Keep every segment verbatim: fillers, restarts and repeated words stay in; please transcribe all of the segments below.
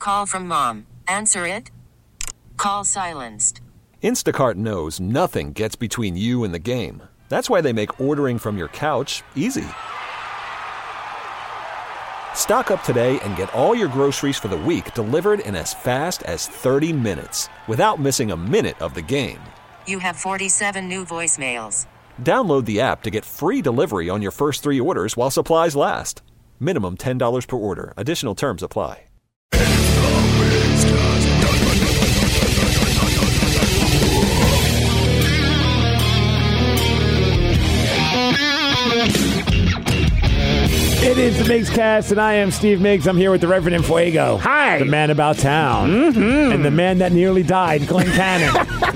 call from mom. Answer it. Call silenced. Instacart knows nothing gets between you and the game. That's why they make ordering from your couch easy. Stock up today and get all your groceries for the week delivered in as fast as thirty minutes without missing a minute of the game. You have forty-seven new voicemails. Download the app to get free delivery on your first three orders while supplies last. Minimum ten dollars per order. Additional terms apply. It is the Miggs Cast, and I am Steve Miggs. I'm here with the Reverend Infuego. Hi. The man about town. Mm-hmm. And the man that nearly died, Glenn Cannon.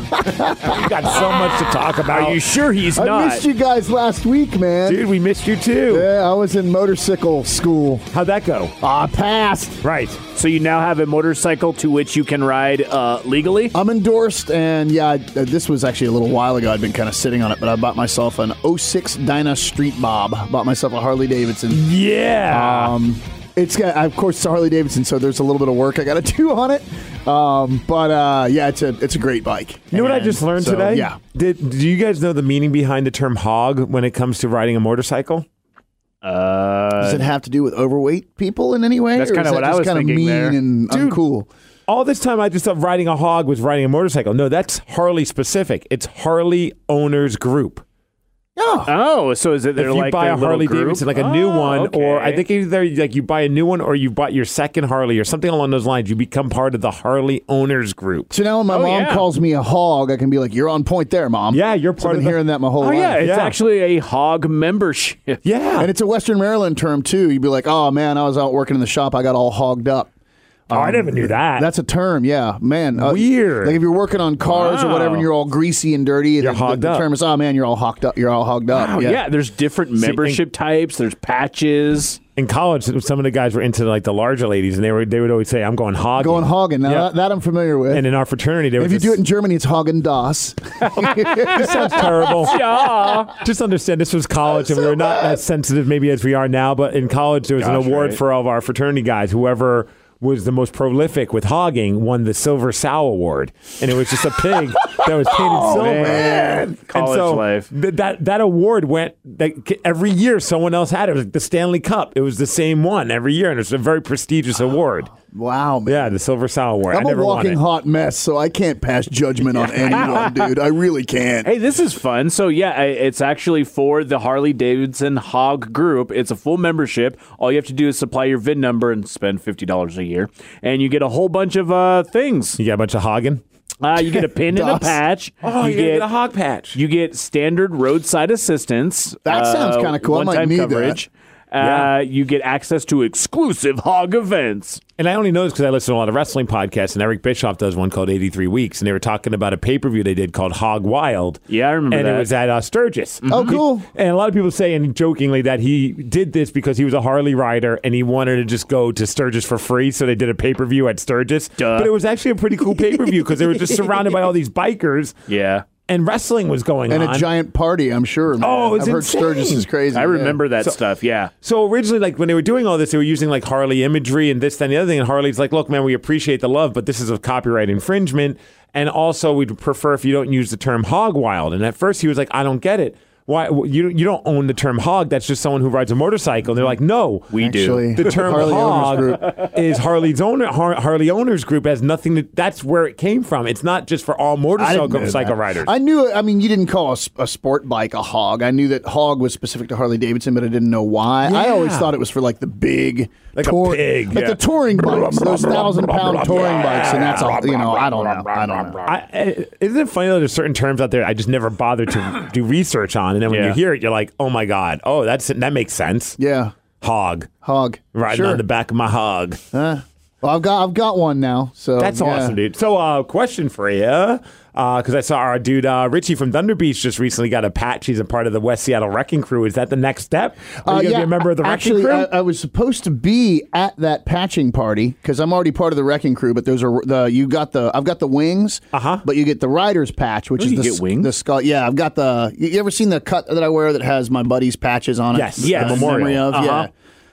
We got so much to talk about. Are you sure he's I not? I missed you guys last week, man. Dude, we missed you too. Yeah, I was in motorcycle school. How'd that go? Ah, passed. Right. So you now have a motorcycle to which you can ride uh, legally? I'm endorsed, and yeah, I, uh, this was actually a little while ago. I'd been kind of sitting on it, but I bought myself an oh six Dyna Street Bob. Bought myself a Harley Davidson. Yeah. Um, it's got, of course, it's a Harley Davidson, so there's a little bit of work I got to do on it. Um, but uh, yeah, it's a it's a great bike. You know what I just learned so, today? Yeah. Did Do you guys know the meaning behind the term hog when it comes to riding a motorcycle? Uh, Does it have to do with overweight people in any way? That's or kinda is what that I just was kind of thinking mean there. and Dude. uncool? All this time, I just thought riding a hog was riding a motorcycle. No, that's Harley specific. It's Harley Owners Group. Oh, oh, so is it they're If you like buy their a little Harley group? Davidson, like a Oh, new one, or I okay. think either like you buy a new one or you bought your second Harley or something along those lines, you become part of the Harley Owners Group. so now when my Oh, mom yeah. calls me a hog, I can be like, "You're on point there, Mom." Yeah, you're So part I've of been the- hearing that my whole Oh, life. yeah, it's Yeah. actually a hog membership. Yeah. And it's a Western Maryland term, too. You'd be like, "Oh, man, I was out working in the shop. I got all hogged up." oh, I never knew that. That's a term, yeah. Man. uh, Weird. Like if you're working on cars or Wow. whatever and you're all greasy and dirty, You're the, hogged the, the up. term is, "Oh, man, you're all hogged up. You're all hogged up." Wow, yeah. there's different membership types. There's patches. in college, some of the guys were into like the larger ladies, and they were they would always say, "I'm going hogging." Going hogging. Now, Yeah. that, that I'm familiar with. And in our fraternity, there if was you do this- it in Germany, it's Hagen Das. This sounds terrible. Yeah. Just understand, this was college, and we were not as sensitive maybe as we are now. But in college, there was an Gosh, award right. for all of our fraternity guys. Whoever was the most prolific with hogging won the Silver Sow Award, and it was just a pig that was painted silver. man. And College so life. th- that that award went like, every year. Someone else had it. It was like the Stanley Cup. It was the same one every year, and it was a very prestigious award. Wow, man. Yeah, the Silver Sow Award. I'm I a never won walking it. hot mess, so I can't pass judgment on anyone, dude. I really can't. Hey, this is fun. So, yeah, I- it's actually for the Harley Davidson Hog Group. It's a full membership. All you have to do is supply your V I N number and spend fifty dollars a year. And you get a whole bunch of uh, things. You got a bunch of hogging. Uh, you get a pin and a Does. patch. Oh, you, get, get a hog patch. You get standard roadside assistance. That sounds kinda cool. I might One-time need that. coverage. Uh, Yeah. You get access to exclusive hog events. And I only know this because I listen to a lot of wrestling podcasts, and Eric Bischoff does one called eighty-three Weeks, and they were talking about a pay-per-view they did called Hog Wild. Yeah, I remember and that. it was at uh, Sturgis. Oh, cool. And a lot of people say, and jokingly, that he did this because he was a Harley rider and he wanted to just go to Sturgis for free, so they did a pay-per-view at Sturgis. Duh. But it was actually a pretty cool pay-per-view because they were just surrounded by all these bikers, Yeah. and wrestling was going And on. a giant party, I'm sure. Man. Oh, it's I've heard insane. Sturgis is crazy. I yeah. remember that stuff, yeah. So originally, like when they were doing all this, they were using like Harley imagery and this, that, and the other thing. And Harley's like, "Look, man, we appreciate the love, but this is a copyright infringement. And also, we'd prefer if you don't use the term hog wild." And at first, he was like, "I don't get it. Why you you don't own the term hog? That's just someone who rides a motorcycle." And they're like, "No, We Actually, do. the term Harley hog Owners Group. is Harley's owner Har- Harley Owners Group has nothing to. That's where it came from. It's not just for all I motorcycle didn't know cycle that. riders." I knew. I mean, you didn't call a, s- a sport bike a hog. I knew that hog was specific to Harley Davidson, but I didn't know why. I always Yeah. thought it was for like the big, Like a pig, like yeah. the touring bikes, those thousand pound touring bikes, and that's all. You know, I don't know. I don't know. I, I- isn't it funny though? There's certain terms out there I just never bothered to do research on, and then when Yeah. you hear it, you're like, "Oh my god! Oh, that's that makes sense." Yeah, Hog hog. riding sure. on the back of my hog. Huh? Well, I've got I've got one now. So That's yeah. awesome, dude. So, uh, question for you, because I saw our dude uh, Richie from Thunder Beach just recently got a patch. He's a part of the West Seattle Wrecking Crew. Is that the next step? Are you Uh, gonna be a member of the actually, Wrecking Crew? I, I was supposed to be at that patching party because I'm already part of the Wrecking Crew. But those are the you got the I've got the wings, Uh-huh. but you get the rider's patch, which Oh, is you the get s- wings? the skull. Yeah, I've got the. You you ever seen the cut that I wear that has my buddy's patches on it? Yes, The yes. memory Memorial. of Uh-huh. yeah.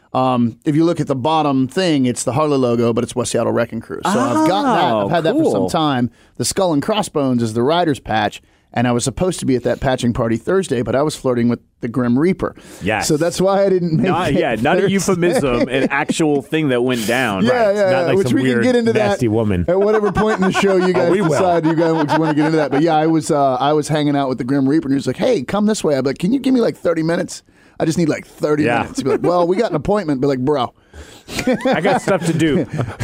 Um, if you look at the bottom thing, it's the Harley logo, but it's West Seattle Wrecking Crew. So I've got that. I've had that for some cool. time. The Skull and Crossbones is the rider's patch. And I was supposed to be at that patching party Thursday, but I was flirting with the Grim Reaper. Yes. So that's why I didn't make Not, it yeah, not Thursday. a euphemism, an actual thing that went down. Yeah, Right. yeah, Not yeah. like Which some we weird, can get into nasty that woman. at whatever point in the show you guys we will. decide you guys want to get into that. But yeah, I was uh, I was hanging out with the Grim Reaper, and he was like, "Hey, come this way." I'm like, "Can you give me like thirty minutes? I just need like thirty Yeah. minutes." He'd be like, "Well, we got an appointment." Be like, "Bro." I got stuff to do.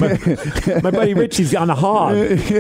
My, my buddy Richie's on a hog. and he's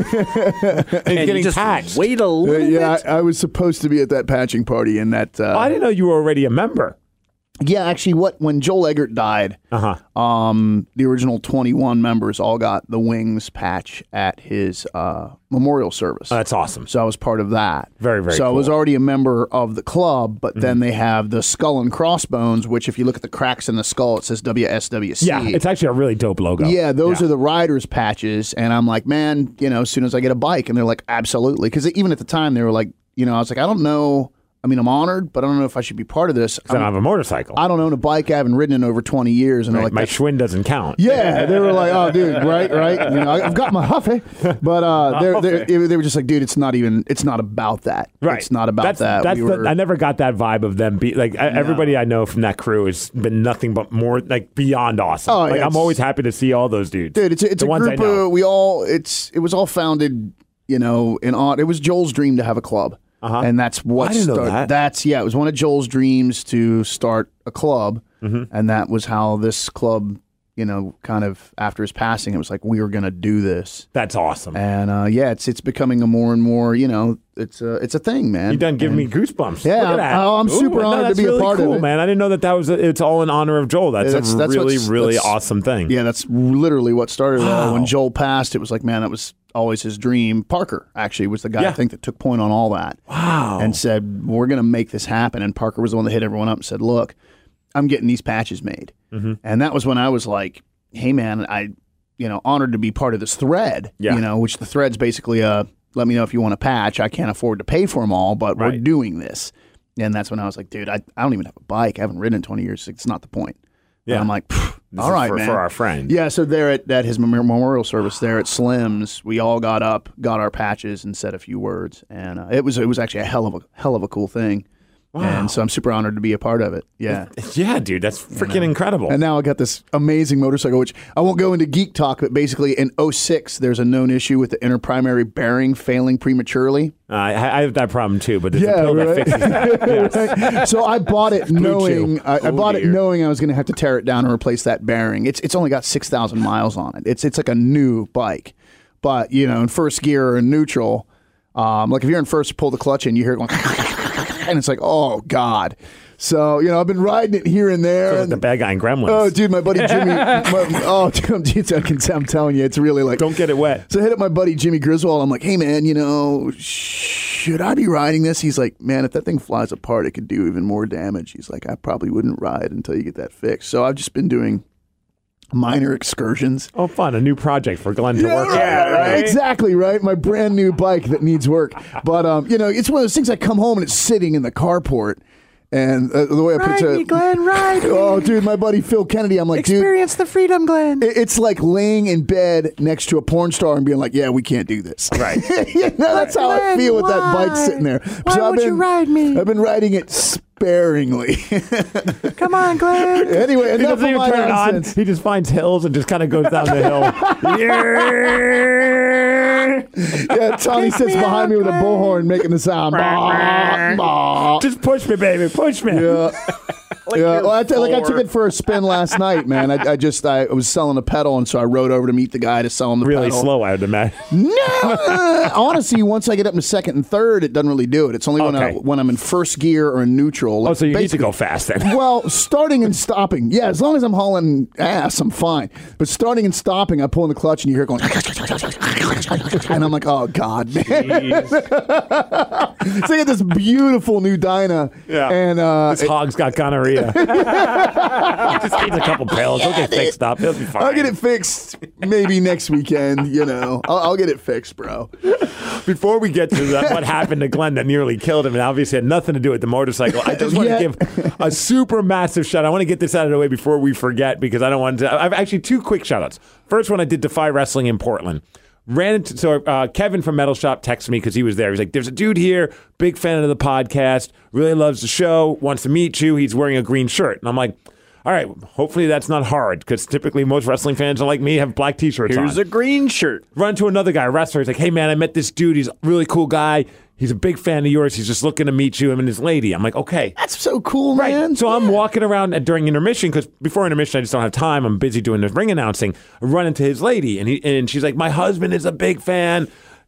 And you getting just patched. wait a Uh, little yeah, bit. I, I was supposed to be at that patching party, and that. Uh, Oh, I didn't know you were already a member. yeah, actually, what when Joel Eggert died, Uh huh. um, the original twenty-one members all got the Wings patch at his uh, memorial service. Oh, that's awesome. So I was part of that. Very, very So I was cool. already a member of the club, but then they have the Skull and Crossbones, which if you look at the cracks in the skull, it says W S W C. Yeah, it's actually a really dope logo. Yeah, those are the riders' patches. And I'm like, man, you know, as soon as I get a bike. And they're like, absolutely. Because even at the time, they were like, you know, I was like, I don't know. I mean, I'm honored, but I don't know if I should be part of this. I don't have a motorcycle. I don't own a bike. I haven't ridden in over twenty years. And they're Right, like, my "That's Schwinn doesn't count. yeah, they were like, "Oh, dude, right, right." You know, I- I've got my Huffy, but uh, they're, they're, they were just like, "Dude, it's not even. It's not about that. Right. It's not about that's, that." That's we the, were, I never got that vibe of them. Be like I, everybody I know from that crew has been nothing but more like beyond awesome. Oh, like yeah, I'm it's- always happy to see all those dudes. dude, it's a, it's the a ones I group know. of we all. It's it was all founded, you know, in on. It was Joel's dream to have a club, Uh-huh. and that's what I didn't know started. that. That's yeah, it was one of Joel's dreams to start a club, Mm-hmm. and that was how this club, you know, kind of after his passing, it was like we were gonna do this. That's awesome. And uh, yeah, it's it's becoming a more and more, you know, it's a it's a thing, man. You done giving me And- goosebumps. Yeah, Look at that. oh, I'm super no, honored to that's be a really part of cool, it. man. I didn't know that that was. A, it's all in honor of Joel. That's, Yeah, that's- a that's really, what's- really that's- awesome thing. Yeah, that's literally what started it all. Wow. When Joel passed, it was like, man, that was always his dream. Parker actually was the guy Yeah. I think that took point on all that. Wow. And said, we're going to make this happen. And Parker was the one that hit everyone up and said, look, I'm getting these patches made. Mm-hmm. And that was when I was like, hey, man, I, you know, honored to be part of this thread, Yeah. you know, which the thread's basically a, let me know if you want a patch. I can't afford to pay for them all, but we're Right. doing this. And that's when I was like, dude, I, I don't even have a bike. I haven't ridden in twenty years. It's not the point. Yeah. And I'm like, This all is right, for, man. for our friend. Yeah, so there at, at his memor- memorial service there at Slim's, we all got up, got our patches, and said a few words, and uh, it was it was actually a hell of a hell of a cool thing. Wow. And so I'm super honored to be a part of it. Yeah. Yeah, dude, that's freaking incredible. And now I got this amazing motorcycle, which I won't go into geek talk, but basically in oh six, there's a known issue with the inner primary bearing failing prematurely. Uh, I, I have that problem too, but there's Yeah, a pill right. that fixes that. Yes. So I bought it knowing Chew. I, I Oh, bought it dear. knowing I was going to have to tear it down and replace that bearing. It's it's only got six thousand miles on it. It's it's like a new bike, but you know, in first gear or in neutral, um, like if you're in first, pull the clutch in, you hear it going, and it's like, oh god. So you know, I've been riding it here and there. Like and- the bad guy in Gremlins. oh, dude, my buddy Jimmy. my, oh, dude, I can, I'm telling you, it's really like. Don't get it wet. So I hit up my buddy Jimmy Griswold. I'm like, hey, man, you know, should I be riding this? He's like, man, if that thing flies apart, it could do even more damage. He's like, I probably wouldn't ride until you get that fixed. So I've just been doing minor excursions. Oh, fun. A new project for Glenn to work on. Yeah, right. Exactly, right? My brand new bike that needs work. But, um, you know, it's one of those things I come home and it's sitting in the carport. And uh, the way I Ride picture me, Glenn, ride me. Oh, dude, my buddy Phil Kennedy, I'm like, dude. Experience the freedom, Glenn. It- It's like laying in bed next to a porn star and being like, "Yeah, we can't do this." Right. You know, that's how I Glenn, feel with that why? bike sitting there. Why I've would you been, ride me? I've been riding it sparingly. Come on, Glenn. Anyway, He enough doesn't of even my turn it on. nonsense. He just finds hills and just kind of goes down the hill. Yeah, Tony Kick sits me behind out, me with a Glenn. bullhorn making the sound. Bah, bah. Just push me, baby. Push me. Yeah. Like Yeah, you're well, I, t- like I took four. it for a spin last night, man. I, I just I was selling a pedal, and so I rode over to meet the guy to sell him the Really pedal. slow, I would imagine. No, honestly, once I get up to second and third, it doesn't really do it. It's only when, I, Okay. when I'm in first gear or in neutral. Oh, so you need to Basically- go fast then. Well, starting and stopping, yeah. As long as I'm hauling ass, I'm fine. But starting and stopping, I pull in the clutch, and you hear it going, and I'm like, oh god, man. So they got this beautiful new Dyna. Yeah. And uh, This hog's got gonorrhea. Just needs a couple pills. He'll get fixed up. He'll be fine. I'll get it fixed maybe next weekend. You know, I'll, I'll get it fixed, bro. Before we get to that, what happened to Glenn that nearly killed him, and obviously had nothing to do with the motorcycle, I just want Yeah. to give a super massive shout. I want to get this out of the way before we forget because I don't want to. I've actually two quick shout outs. First one, I did Defy Wrestling in Portland. Ran into, so uh, Kevin from Metal Shop texted me because he was there. He's like, there's a dude here, big fan of the podcast, really loves the show, wants to meet you. He's wearing a green shirt. And I'm like, all right, hopefully that's not hard because typically most wrestling fans are like me, have black t-shirts on. Here's a green shirt. Run to another guy, a wrestler. He's like, hey, man, I met this dude. He's a really cool guy. He's a big fan of yours. He's just looking to meet you, him and his lady. I'm like, okay. That's so cool, man. So I'm walking around during intermission because before intermission, I just don't have time. I'm busy doing the ring announcing. I run into his lady, and he and she's like, my husband is a big fan.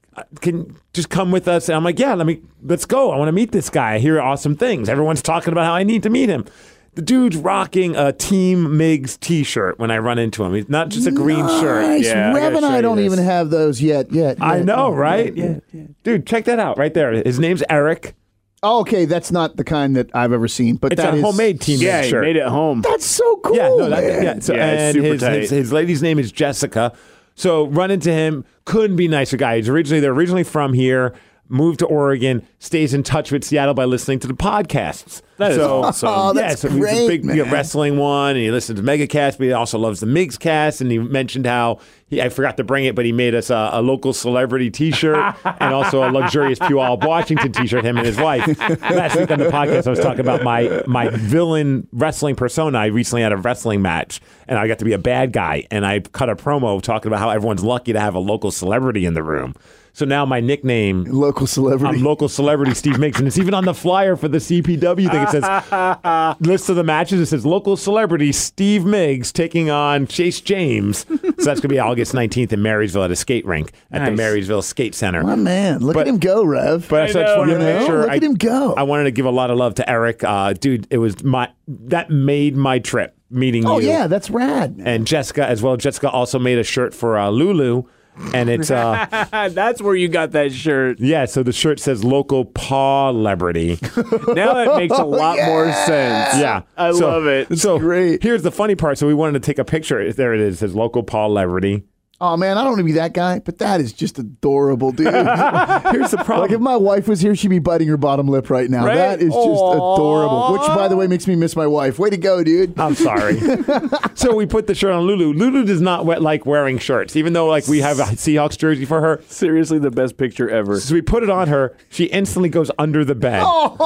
Can just come with us? And I'm like, yeah, let me, let's go. I want to meet this guy. I hear awesome things. Everyone's talking about how I need to meet him. The dude's rocking a Team Migs t-shirt when I run into him. He's not just a green shirt. Nice. Yeah, I Rev gotta and show I you don't this. even have those yet. Yet. I yet. know, Yeah, right? yeah, yeah. Dude, check that out right there. His name's Eric. Oh, okay, that's not the kind that I've ever seen, but It's that a is homemade Team Yeah, Migs he shirt. made it at home. That's so cool. Yeah, no, that, man. yeah. So, Yeah, it's and super his, tight. his his lady's name is Jessica. So run into him. Couldn't be nicer guy. He's originally they're originally from here. Moved to Oregon. Stays in touch with Seattle by listening to the podcasts. That is so, awesome. Oh, yeah, that's so he's a great, big you know, man. wrestling one, and he listens to Megacast, but he also loves the Migs cast. And he mentioned how he I forgot to bring it, but he made us a, a local celebrity T-shirt and also a luxurious Puyallup, Washington T-shirt. Him and his wife. Last week on the podcast, I was talking about my my villain wrestling persona. I recently had a wrestling match, and I got to be a bad guy, and I cut a promo talking about how everyone's lucky to have a local celebrity in the room. So now my nickname. Local celebrity. I'm local celebrity Steve Migs, and it's even on the flyer for the C P W thing. It says list of the matches. It says local celebrity Steve Migs taking on Chase James. So that's going to be August nineteenth in Marysville at a skate rink at the Nice. Marysville Skate Center. My man, look But- at him go, Rev. But I just know, wanted to you make know? sure Look I, at him go. I wanted to give a lot of love to Eric, uh, dude. It was my that made my trip meeting oh you yeah, that's rad. Man. and Jessica as well. Jessica also made a shirt for uh, Lulu, and it's uh. That's where you got that shirt. Yeah, so the shirt says local paw celebrity. Now that makes a lot more sense. Yeah. I So- love it. So great. Here's the funny part. So we wanted to take a picture. There it is. It says local paw celebrity. Oh man, I don't want to be that guy, but that is just adorable, dude. Here's the Like problem. if my wife was here, she'd be biting her bottom lip right now. Right? That is just Aw. adorable. Which, by the way, makes me miss my wife. Way to go, dude. I'm sorry. So we put the shirt on Lulu. Lulu does not we- like wearing shirts, even though like we have a Seahawks jersey for her. Seriously, the best picture ever. So we put it on her. She instantly goes under the bed.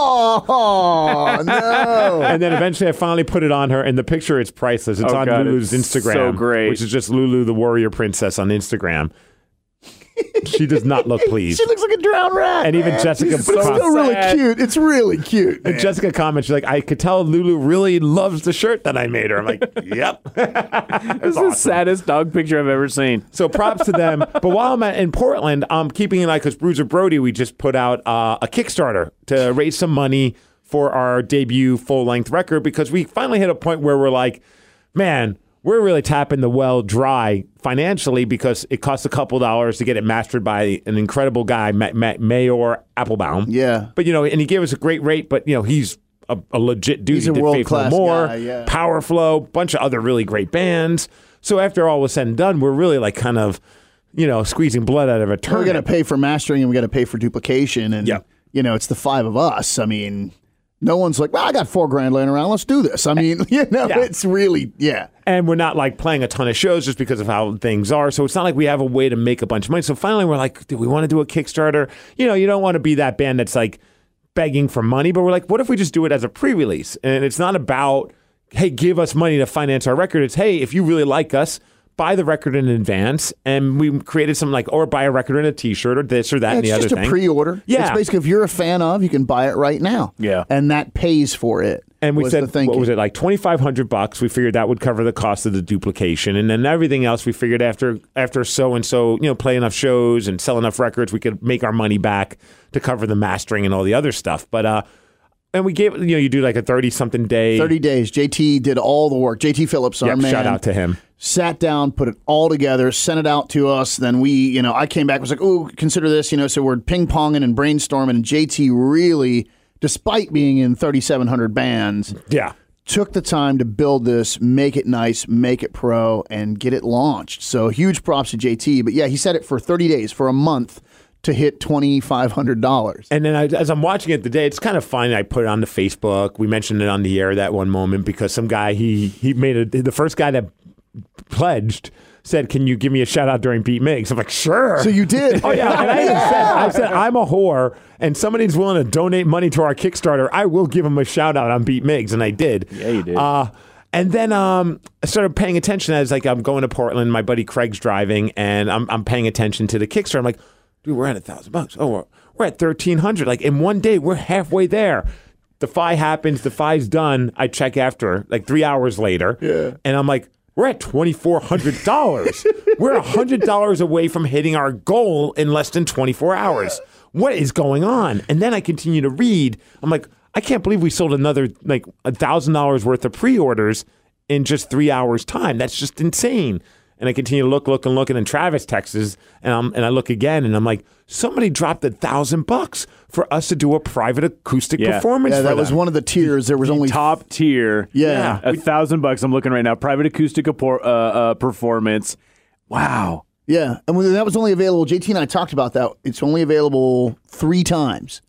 Oh no! And then eventually I finally put it on her, and the picture is priceless. It's Oh, on God, Lulu's it's Instagram. so great. Which is just Lulu the Warrior Princess on Instagram. She does not look pleased. She looks like a drowned rat. And even man. Jessica but it's com- still really sad. cute. It's really cute. And man. Jessica comments, she's like, I could tell Lulu really loves the shirt that I made her. I'm like, yep. This is the saddest dog picture I've ever seen. So props to them. But while I'm at, in Portland, I'm keeping an eye because Bruiser Brody, we just put out uh, a Kickstarter to raise some money for our debut full-length record because we finally hit a point where we're like, man, we're really tapping the well dry financially because it costs a couple dollars to get it mastered by an incredible guy, Ma- Ma- Mayor Applebaum. Yeah. But, you know, and he gave us a great rate, but, you know, he's a, a legit dude. He's He a did Faith No world-class More, guy, yeah. Power Flow, bunch of other really great bands. So after all was said and done, we're really like kind of, you know, squeezing blood out of a We're turnip. going to pay for mastering and we got to pay for duplication. And, Yeah. you know, it's the five of us. I mean, no one's like, well, I got four grand laying around. Let's do this. I mean, you know, Yeah. it's really, yeah. And we're not like playing a ton of shows just because of how things are. So it's not like we have a way to make a bunch of money. So finally we're like, do we want to do a Kickstarter? You know, you don't want to be that band that's like begging for money, but we're like, what if we just do it as a pre-release? And it's not about, hey, give us money to finance our record. It's, hey, if you really like us, buy the record in advance. And we created something like, or buy a record in a t-shirt or this or that and It's the other just a thing. pre-order. Yeah. It's basically if you're a fan of, you can buy it right now. Yeah. And that pays for it. And we was said, the thinking. what was it, like twenty-five hundred bucks? We figured that would cover the cost of the duplication. And then everything else, we figured after after so-and-so, you know, play enough shows and sell enough records, we could make our money back to cover the mastering and all the other stuff. But uh, And we gave, you know, you do like a thirty-something day. thirty days. J T did all the work. J T Phillips, our Yep, man. shout out to him. Sat down, put it all together, sent it out to us. Then we, you know, I came back, was like, oh, consider this, you know, so we're ping-ponging and brainstorming. And J T really, despite being in thirty-seven hundred bands, Yeah. took the time to build this, make it nice, make it pro, and get it launched. So huge props to J T. But yeah, he said it for thirty days, for a month, to hit twenty-five hundred dollars. And then I, as I'm watching it today, it's kind of funny. I put it on the Facebook. We mentioned it on the air that one moment because some guy, he he made a, the first guy that pledged said, can you give me a shout out during Beat Migs? I'm like, sure. So you did. Oh, yeah. And I, even said, I said, I'm a whore, and somebody's willing to donate money to our Kickstarter. I will give him a shout out on Beat Migs. And I did. Yeah, you did. Uh, and then um, I started paying attention as like I'm going to Portland. My buddy Craig's driving, and I'm, I'm paying attention to the Kickstarter. I'm like, dude, we're at a thousand bucks. Oh, we're, we're at thirteen hundred. Like in one day, we're halfway there. The Fi happens. The Fi's done. I check after like three hours later. Yeah. And I'm like, we're at twenty-four hundred dollars. We're one hundred dollars away from hitting our goal in less than twenty-four hours. What is going on? And then I continue to read. I'm like, I can't believe we sold another like one thousand dollars worth of pre-orders in just three hours' time. That's just insane. And I continue to look, look, and look, and then Travis texts, and I'm and I look again, and I'm like, somebody dropped a thousand bucks for us to do a private acoustic Yeah. performance. Yeah, for that was them. one of the tiers. There was only Top tier. Yeah. A thousand bucks. I'm looking right now. Private acoustic appor- uh, uh, performance. Wow. Yeah, and when that was only available, J T and I talked about that. It's only available three times.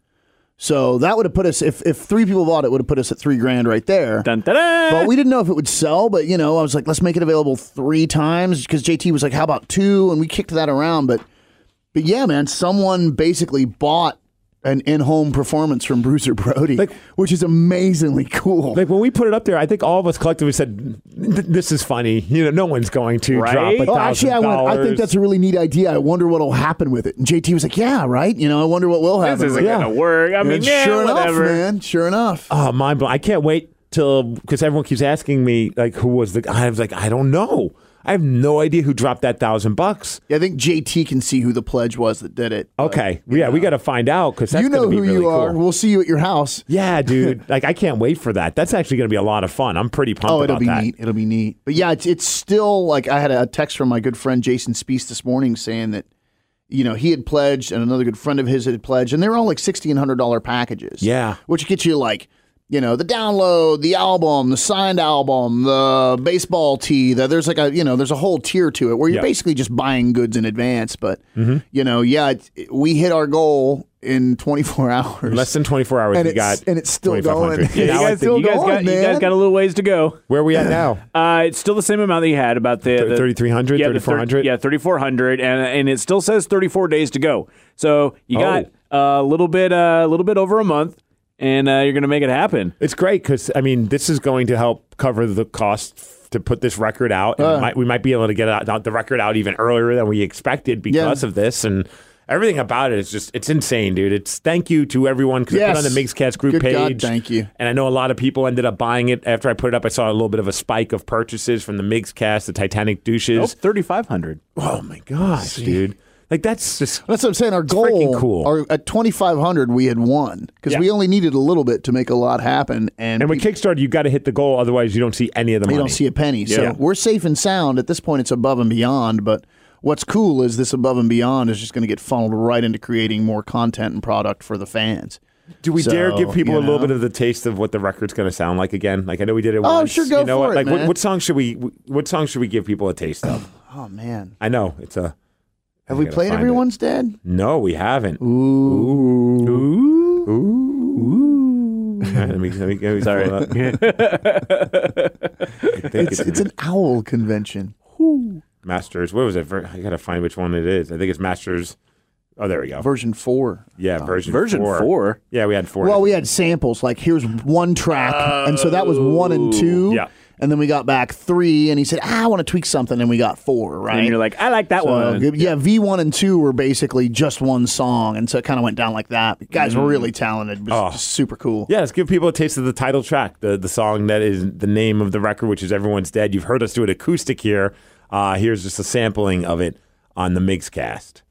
So that would have put us, if, if three people bought it, would have put us at three grand right there. Dun, dun, dun. But we didn't know if it would sell, but, you know, I was like, let's make it available three times because J T was like, how about two? And we kicked that around. But, but yeah, man, someone basically bought an in-home performance from Bruiser Brody, Like- which is amazingly cool. Like when we put it up there, I think all of us collectively said, "This is funny." You know, no one's going to Right? drop a Oh, Oh, thousand actually, I, went, I think that's a really neat idea. I wonder what will happen with it. And J T was like, yeah, right? You know, I wonder what will happen. This isn't with it. going to work. I mean, And yeah, sure whatever. enough, man. Sure enough. Oh, mind blowing! I can't wait till because everyone keeps asking me like, who was the? I was like, I don't know. I have no idea who dropped that thousand bucks. Yeah, I think J T can see who the pledge was that did it. but, Okay, yeah, we got to find out because that's you know gonna be who really you are. cool. We'll see you at your house. Yeah, dude. Like I can't wait for that. That's actually going to be a lot of fun. I'm pretty pumped Oh, it'll about be that. neat. It'll be neat. But yeah, it's, it's still like I had a text from my good friend Jason Speece this morning saying that, you know, he had pledged and another good friend of his had pledged, and they were all like sixteen hundred dollars packages. Yeah. Which gets you like, you know, the download, the album, the signed album, the baseball tee. The, there's like a, you know, there's a whole tier to it where you're Yeah. basically just buying goods in advance. But, you know, yeah, it, it- we hit our goal in twenty-four hours. Less than twenty-four hours. And we it's- got and it's still twenty-five hundred. going. Yeah, You now I guys, think- you, guys going, got, you guys man. got a little ways to go. where are we at now? Uh, it's still the same amount that you had about the, the thirty-three hundred, yeah, the thirty-four hundred? Yeah, thirty-four hundred, and and it still says thirty-four days to go. So you Oh. got a little bit, a uh, little bit over a month, and uh, you're gonna make it happen. It's great because I mean, this is going to help cover the cost f- to put this record out. And Uh. we, might, we might be able to get out, out the record out even earlier than we expected because Yeah. of this, and everything about it is just it's insane, dude. It's thank you to everyone because I Yes. put on the Mixcast group Good page. God, thank you. And I know a lot of people ended up buying it after I put it up. I saw a little bit of a spike of purchases from the Mixcast, the Titanic Oh, douches. thirty-five hundred. Oh my gosh, dude! Like that's just That's what I'm saying. Our goal, freaking cool. our, at twenty-five hundred, we had won because Yeah. we only needed a little bit to make a lot happen. And, and with people- Kickstarter, you got to hit the goal, otherwise you don't see any of the you money. don't see a penny. So Yeah. we're safe and sound. At this point, it's above and beyond. But what's cool is this above and beyond is just going to get funneled right into creating more content and product for the fans. Do we So, dare give people you a little know. bit of the taste of what the record's going to sound like again? Like I know we did it Oh, once. sure, go you know for what? it, Like what, man. what song should we? What song should we give people a taste of? Oh, man. I know it's a. Have I we gotta played find Everyone's Dead? it. No, we haven't. Ooh. Ooh. Ooh. All right, let me. Let me. Let me Sorry. pull it up. I think It's, it's an owl convention. Masters. What was it? Ver- I gotta find which one it is. I think it's Masters. Oh, there we go. Version four. Yeah, version Version four. four. Yeah, we had four. Well, we had samples. Like, here's one track. and so that was one and two. Yeah. And then we got back three. And he said, ah, I want to tweak something. And we got four, right? And you're like, I like that So, one. yeah, V one and two were basically just one song. And so it kind of went down like that. But guys were really talented. It was Oh. just super cool. Yeah, let's give people a taste of the title track, the the song that is the name of the record, which is Everyone's Dead. You've heard us do it acoustic here. Uh, here's just a sampling of it on the Mixcast.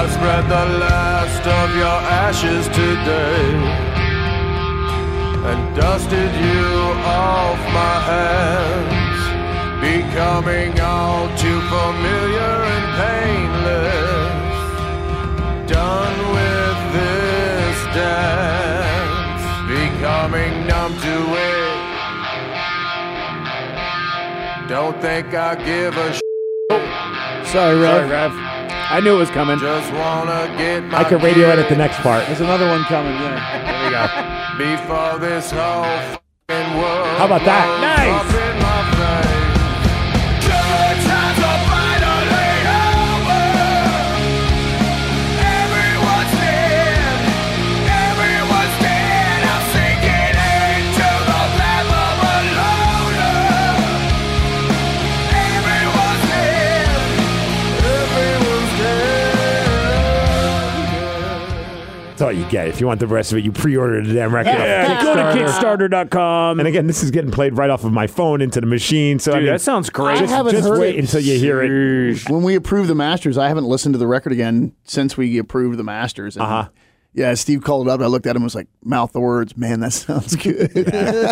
I've spread the last of your ashes today and dusted you off my hands, becoming all too familiar and painless. Done with this dance, becoming numb to it. Don't think I give a sh**. Sorry, Rev. Sorry, Rev. I knew it was coming. Just wanna get my I can radio edit the next part. There's another one coming. Yeah. There we go. before this whole f***ing world. How about that? blows Nice. up in my face. Good times are finally over. Everyone's dead. Everyone's dead. I'm sinking into the lap of a loner. Everyone's dead. Everyone's dead. That's all you get. If you want the rest of it, you pre-order the damn record. Yeah, go to Kickstarter dot com. And again, this is getting played right off of my phone into the machine. So I Dude, mean, that sounds great. I just, haven't just heard wait it. until you hear it. When we approved the Masters, I haven't listened to the record again since we approved the Masters. And Uh-huh. Yeah, Steve called it up. I looked at him and was like, mouth the words. Man, that sounds good. Dude,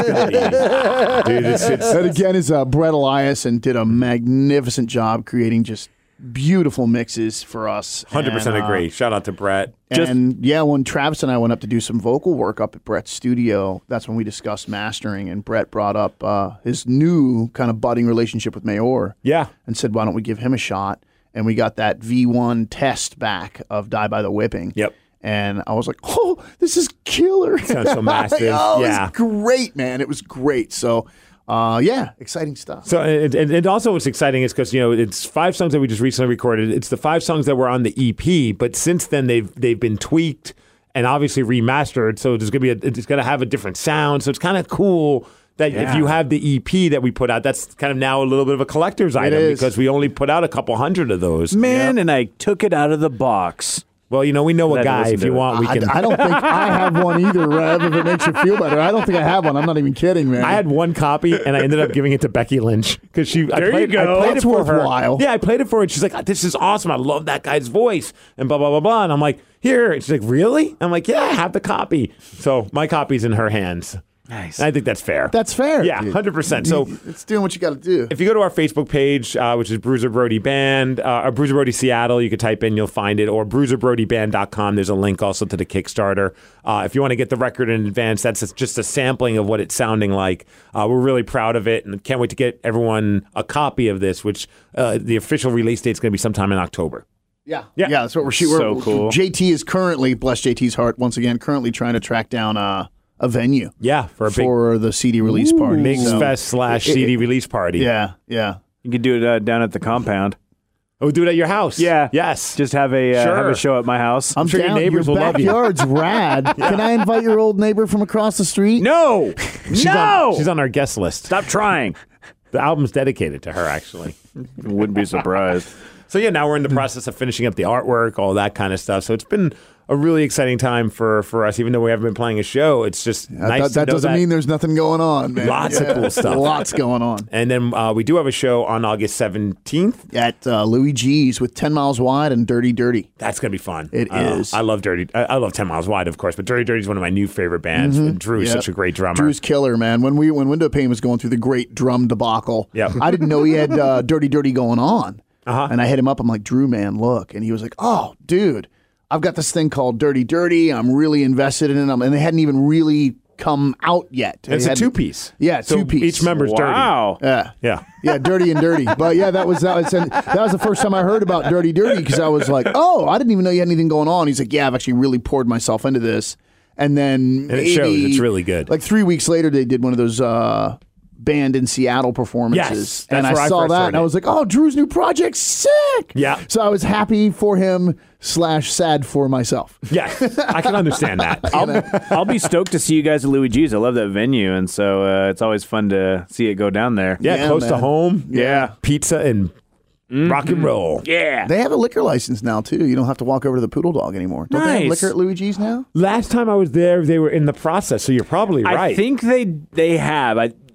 it's, it's, That again is uh, Brett Eliason did a magnificent job creating just beautiful mixes for us. one hundred percent And, uh, agree. Shout out to Brett. and yeah, when Travis and I went up to do some vocal work up at Brett's studio, that's when we discussed mastering. And Brett brought up uh, his new kind of budding relationship with Mayor Yeah. and said, why don't we give him a shot? And we got that V one test back of Die by the Whipping. Yep. And I was like, oh, this is killer. Sounds so massive. oh, Yeah. It was great, man. It was great. So, uh, yeah, exciting stuff. So, and, and and also what's exciting is because, you know, it's five songs that we just recently recorded. It's the five songs that were on the E P, but since then they've they've been tweaked and obviously remastered. So there's going to be a, it's going to have a different sound. So it's kind of cool that if you have the E P that we put out, that's kind of now a little bit of a collector's item is. because we only put out a couple hundred of those. Man, and I took it out of the box. Well, you know, we know a Had to guy. listen If to you it. want, we I, can. I don't think I have one either, Rev, if it makes you feel better. I don't think I have one. I'm not even kidding, man. I had one copy, and I ended up giving it to Becky Lynch because she. I There played, you go. I played That's it for her. worthwhile. Yeah, I played it for her, and she's like, "This is awesome. I love that guy's voice," and blah blah blah blah. And I'm like, "Here." And she's like, "Really?" I'm like, "Yeah, I have the copy." So my copy's in her hands. Nice. And I think that's fair. That's fair. Yeah, dude. hundred percent. So. It's doing what you got to do. If you go to our Facebook page, uh, which is Bruiser Brody Band, uh, or Bruiser Brody Seattle, you can type in, you'll find it, or bruiser brody band dot com. There's a link also to the Kickstarter. Uh, if you want to get the record in advance, that's just a sampling of what it's sounding like. Uh, we're really proud of it and can't wait to get everyone a copy of this, which uh, the official release date is going to be sometime in October. Yeah. Yeah. Yeah, that's what we're shooting. So We're- cool. J T is currently, bless J T's heart, once again, currently trying to track down uh, a venue Yeah, for a big for the C D release party. Mix So- Fest slash It- C D it- release party. Yeah, yeah. You could do it uh, down at the compound. Oh, do it at your house. Yeah. Yes. Just have a uh, Sure. have a show at my house. I'm sure your down. neighbors will love you. backyard's rad. Can I invite your old neighbor from across the street? no, she's no. On, she's on our guest list. Stop trying. The album's dedicated to her, actually. Wouldn't be surprised. So yeah, now we're in the process of finishing up the artwork, all that kind of stuff. So it's been a really exciting time for, for us, even though we haven't been playing a show. It's just That, nice that, to that know doesn't that. mean there's nothing going on, man. Lots of cool stuff. Lots going on. And then uh, we do have a show on August seventeenth. At uh, Louis G's with ten miles Wide and Dirty Dirty. That's gonna be fun. It I, is. I love Dirty. I, I love Ten Miles Wide, of course, but Dirty Dirty is one of my new favorite bands. And Drew's Yep. such a great drummer. Drew's killer, man. When we when Window Pane was going through the great drum debacle, Yep. I didn't know he had uh, Dirty Dirty going on. Uh-huh. And I hit him up. I'm like, Drew, man, look. And he was like, oh, dude, I've got this thing called Dirty Dirty. I'm really invested in it. And they hadn't even really come out yet. They it's a hadn't- two piece. Yeah, so two-piece. Each member's Wow. Yeah. dirty. Yeah. Yeah, Dirty and Dirty. But yeah, that was that was that was the first time I heard about Dirty Dirty because I was like, oh, I didn't even know you had anything going on. He's like, yeah, I've actually really poured myself into this. And then And it maybe, shows. It's really good. Like three weeks later, they did one of those uh, band in Seattle performances. Yes, and that's I where I saw first that heard and I it. was like, oh, Drew's new project, sick. Yeah. So I was happy for him slash sad for myself. Yeah. I can understand that. I'll, I'll be stoked to see you guys at Louis G's. I love that venue, and so uh, it's always fun to see it go down there. Yeah, Yeah, close to man. home. Yeah. Pizza and rock and roll. Yeah. They have a liquor license now, too. You don't have to walk over to the Poodle Dog anymore. Don't they have Nice. liquor at Louis G's now? Last time I was there, they were in the process, so you're probably right. I think they they have. I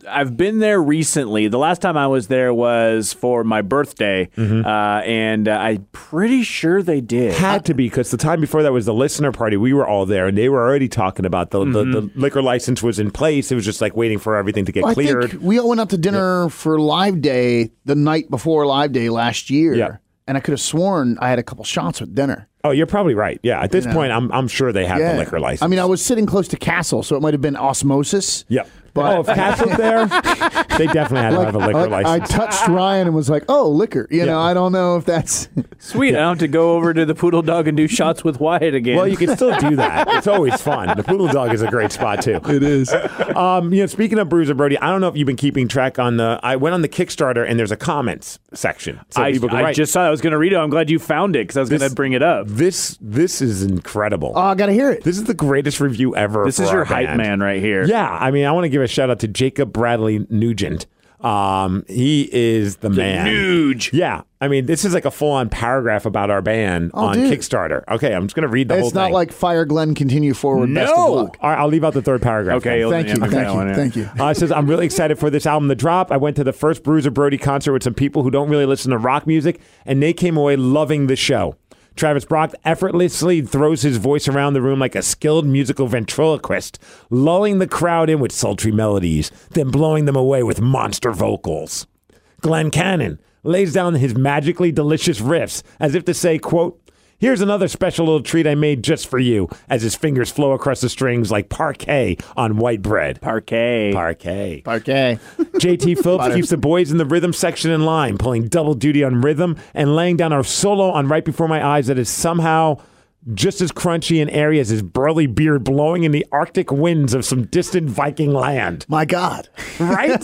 I've been there recently. The last time I was there was for my birthday, Mm-hmm. uh, and uh, I'm pretty sure they did. Had to be, because the time before that was the listener party. We were all there, and they were already talking about the, the, the liquor license was in place. It was just like waiting for everything to get Well, I cleared. think we all went out to dinner for Live Day the night before Live Day last year. Yeah. And I could have sworn I had a couple shots with dinner. Oh, you're probably right. Yeah, at this You know. point, I'm I'm sure they have Yeah. the liquor license. I mean, I was sitting close to Castle, so it might have been osmosis. Yep. But oh, if Castle's there, they definitely had to have a liquor like, I license. touched Ryan and was like, "Oh, liquor." You know, I don't know if that's. Sweet. I don't have to go over to the Poodle Dog and do shots with Wyatt again. Well, you can still do that. It's always fun. The Poodle Dog is a great spot too. It is. Um, you know, speaking of Bruiser Brody, I don't know if you've been keeping track on the. I went on the Kickstarter and there's a comments section, so I, people can I write. just saw. I was going to read it. I'm glad you found it because I was going to bring it up. This this is incredible. Oh, I gotta hear it. This is the greatest review ever. This for is our your hype band. man right here. Yeah, I mean, I want to give a shout out to Jacob Bradley Nugent. Um, he is the, man. Nuge. Yeah, I mean, this is like a full-on paragraph about our band Oh, on dude. Kickstarter. Okay, I'm just gonna read the whole It's not thing. like Fire Glenn continue forward. Best of No. luck. All right, I'll leave out the third paragraph. Okay, then. Thank yeah, you, okay, thank that you, one, yeah. thank you. Uh, it says, I'm really excited for this album to drop. I went to the first Bruiser Brody concert with some people who don't really listen to rock music, and they came away loving the show. Travis Brock effortlessly throws his voice around the room like a skilled musical ventriloquist, lulling the crowd in with sultry melodies, then blowing them away with monster vocals. Glenn Cannon lays down his magically delicious riffs as if to say, quote, here's another special little treat I made just for you, as his fingers flow across the strings like parquet on white bread. Parquet. Parquet. Okay. J T Phillips keeps the boys in the rhythm section in line, pulling double duty on rhythm and laying down a solo on Right Before My Eyes that is somehow just as crunchy and airy as his burly beard blowing in the Arctic winds of some distant Viking land. My God. Right?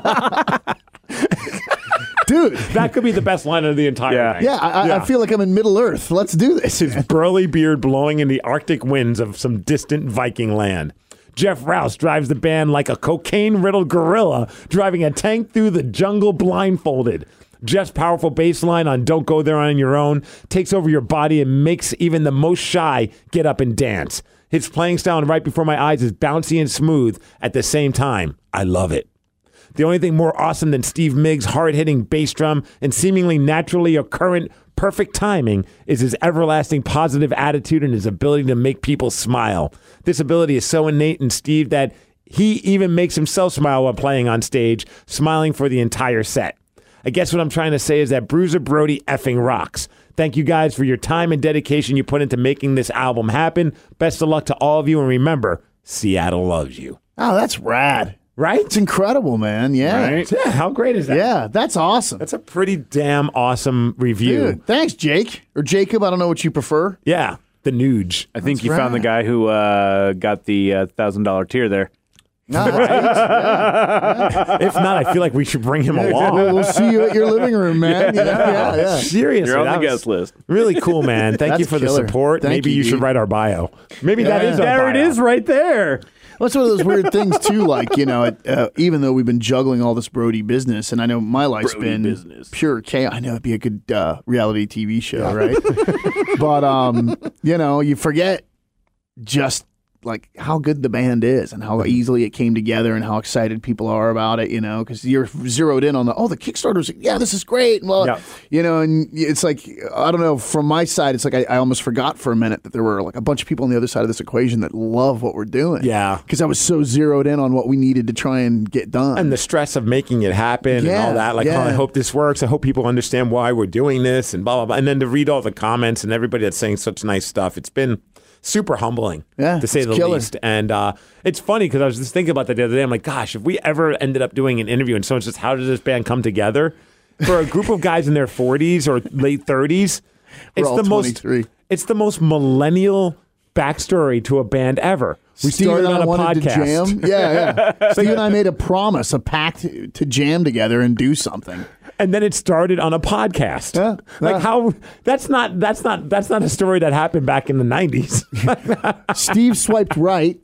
Dude. That could be the best line of the entire Yeah. thing. Yeah, I, I feel like I'm in Middle Earth. Let's do this. His burly beard blowing in the Arctic winds of some distant Viking land. Jeff Rouse drives the band like a cocaine-riddled gorilla driving a tank through the jungle blindfolded. Jeff's powerful bass line on Don't Go There on Your Own takes over your body and makes even the most shy get up and dance. His playing style Right Before My Eyes is bouncy and smooth at the same time. I love it. The only thing more awesome than Steve Miggs' hard-hitting bass drum and seemingly naturally occurrent perfect timing is his everlasting positive attitude and his ability to make people smile. This ability is so innate in Steve that he even makes himself smile while playing on stage, smiling for the entire set. I guess what I'm trying to say is that Bruiser Brody effing rocks. Thank you guys for your time and dedication you put into making this album happen. Best of luck to all of you, and remember, Seattle loves you. Oh, that's rad. Right? It's incredible, man. Yeah. Right? Yeah, how great is that? Yeah, that's awesome. That's a pretty damn awesome review. Dude, thanks, Jake. Or Jacob, I don't know what you prefer. Yeah, the Nuge. I think That's you found the right. guy who uh, got the uh, one thousand dollars tier there. No, right? If not, I feel like we should bring him along. We'll, we'll see you at your living room, man. Yeah, yeah, yeah. Seriously, You're on that the was guest list. Really cool, man. Thank That's you for the killer. support. Thank Maybe you, you should dude. write our bio. Maybe that Yeah. is our There it bio. is right there. Well, it's one of those weird things too. Like you know, it, uh, even though we've been juggling all this Brody business, and I know my life's Brody been business. pure chaos. I know it'd be a good uh, reality T V show, right? But um, you know, you forget just like how good the band is and how easily it came together and how excited people are about it. You know, because you're zeroed in on the oh, the Kickstarter's yeah, this is great. And well, Yeah. you know, and it's like I don't know. From my side, it's like I, I almost forgot for a minute that there were like a bunch of people on the other side of this equation that love what we're doing. Yeah. Because I was so zeroed in on what we needed to try and get done. And the stress of making it happen and Yeah, all that. Like, yeah. oh, I hope this works. I hope people understand why we're doing this and blah, blah, blah. And then to read all the comments and everybody that's saying such nice stuff. It's been super humbling, Yeah, to say it's the killer. least. And uh, it's funny because I was just thinking about that the other day. I'm like, gosh, if we ever ended up doing an interview and someone says, how did this band come together? For a group of guys in their forties or late thirties, it's all the most twenty-three. it's the most millennial backstory to a band ever. We Steve started and I on a wanted podcast. to jam. Yeah, yeah. Steve and I made a promise, a pact to, to jam together and do something. And then it started on a podcast. Yeah, like yeah. how that's not that's not that's not a story that happened back in the nineties. Steve swiped right.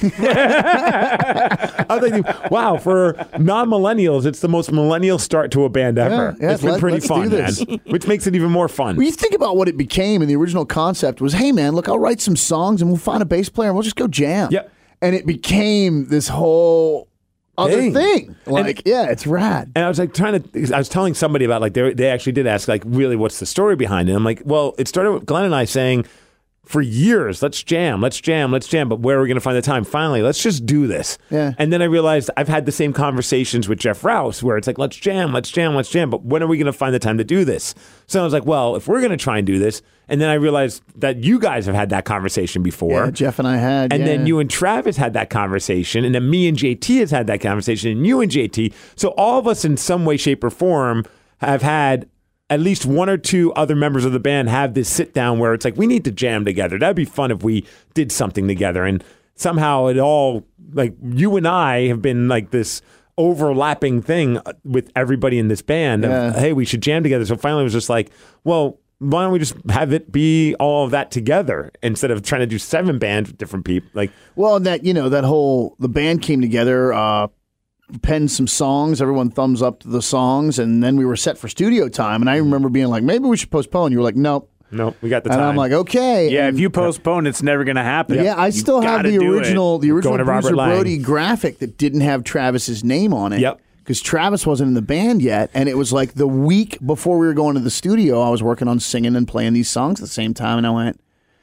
I was thinking, wow, for non-millennials, it's the most millennial start to a band ever. Yeah, yeah, it's been let- pretty let's fun, do this. man. Which makes it even more fun. When you think about what it became, and the original concept was, hey, man, look, I'll write some songs and we'll find a bass player and we'll just go jam. Yep. And it became this whole other thing. thing. Like, yeah, it's rad. And I was like trying to, I was telling somebody about like, they, they actually did ask, like, really, what's the story behind it? I'm like, well, it started with Glenn and I saying, for years, let's jam, let's jam, let's jam. But where are we going to find the time? Finally, let's just do this. Yeah. And then I realized I've had the same conversations with Jeff Rouse where it's like, let's jam, let's jam, let's jam. But when are we going to find the time to do this? So I was like, well, if we're going to try and do this, and then I realized that you guys have had that conversation before. Yeah, Jeff and I had. And yeah. then you and Travis had that conversation, and then me and J T has had that conversation, and you and J T. So all of us in some way, shape, or form have had at least one or two other members of the band have this sit down where it's like, we need to jam together. That'd be fun if we did something together. And somehow it all, like, you and I have been like this overlapping thing with everybody in this band. Of, Yeah. hey, we should jam together. So finally it was just like, well, why don't we just have it be all of that together instead of trying to do seven bands with different people? Like, Well, that, you know, that whole, the band came together, uh, penned some songs, everyone thumbs up to the songs, and then we were set for studio time. And I remember being like, maybe we should postpone. You were like, nope. no, we got the And time. I'm like, okay. Yeah, and, if you postpone, it's never going to happen. Yeah, I You still have gotta the do it. original, the original Going to Robert Bruiser Lang. Brody graphic that didn't have Travis's name on it. Yep. Because Travis wasn't in the band yet, and it was like the week before we were going to the studio, I was working on singing and playing these songs at the same time, and I went,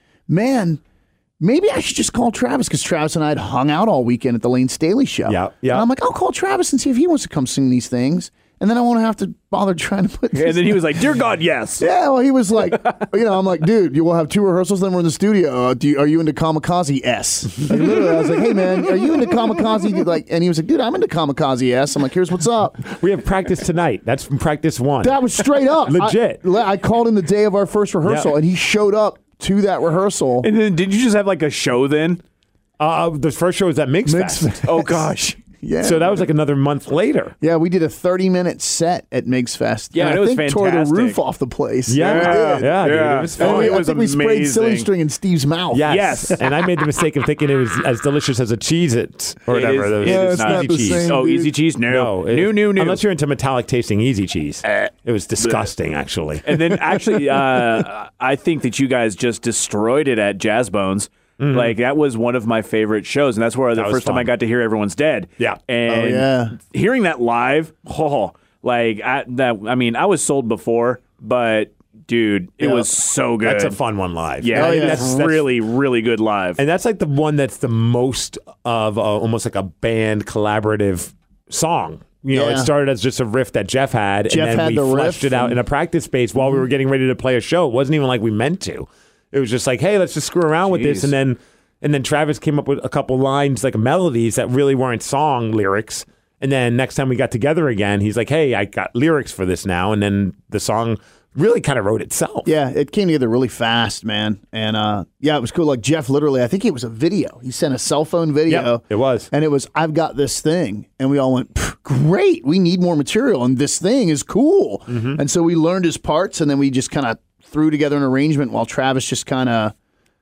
man, maybe I should just call Travis, because Travis and I had hung out all weekend at the Lane Staley show. Yeah, yeah. And I'm like, I'll call Travis and see if he wants to come sing these things, and then I won't have to bother trying to put. And then he was like, "Dear God, yes." Yeah, well, he was like, you know, I'm like, dude, you will have two rehearsals, then we're in the studio. Uh, do you, are you into Kamikaze S? Like, literally, I was like, hey, man, are you into Kamikaze? Like, and he was like, dude, I'm into Kamikaze S. I'm like, here's what's up. we have practice tonight. That's from practice one. That was straight up. Legit. I, I called him the day of our first rehearsal, Yeah. and he showed up to that rehearsal. And then did you just have like a show then? Uh, the first show was at Mix, Mix Fest. Oh gosh. Yeah. So that was like another month later. Yeah, we did a thirty-minute set at Migs Fest. Yeah, and it I was think tore the fantastic. roof off the place. Yeah, we did. yeah, dude, Yeah. it was And fun. Oh, we, it I was think we sprayed silly amazing. string in Steve's mouth. Yes, and I made the mistake of thinking it was as delicious as a Cheez-It or It whatever. is- Those it Yeah, is it's not. not Easy the cheese. same. Oh, dude. easy cheese? No. No, it- new, new, new. Unless you're into metallic tasting Easy Cheese, it was disgusting. Actually, And then actually, uh, I think that you guys just destroyed it at Jazz Bones. Like that was one of my favorite shows, and that's where the That was first time fun. I got to hear Everyone's Dead. Yeah. and Oh, yeah. hearing that live, oh, like I, that. I mean, I was sold before, but dude, it Yeah. was so good. that's a fun one live. Yeah, Oh, yeah. that's, That's- that's- really, really good live. and that's like the one that's the most of a, almost like a band collaborative song. You know, Yeah. it started as just a riff that Jeff had, Jeff and then had we the riff fleshed it out and- in a practice space while we were getting ready to play a show. It wasn't even like we meant to. It was just like, hey, let's just screw around with this, Jeez. and then and then Travis came up with a couple lines, like melodies that really weren't song lyrics. And then next time we got together again, he's like, hey, I got lyrics for this now, and then the song really kind of wrote itself. Yeah, it came together really fast, man. And uh, yeah, it was cool. Like Jeff literally, I think it was a video. He sent a cell phone video. Yep, it was. And it was, I've got this thing. And we all went, great, we need more material. And this thing is cool. Mm-hmm. And so we learned his parts, and then we just kind of threw together an arrangement while Travis just kind of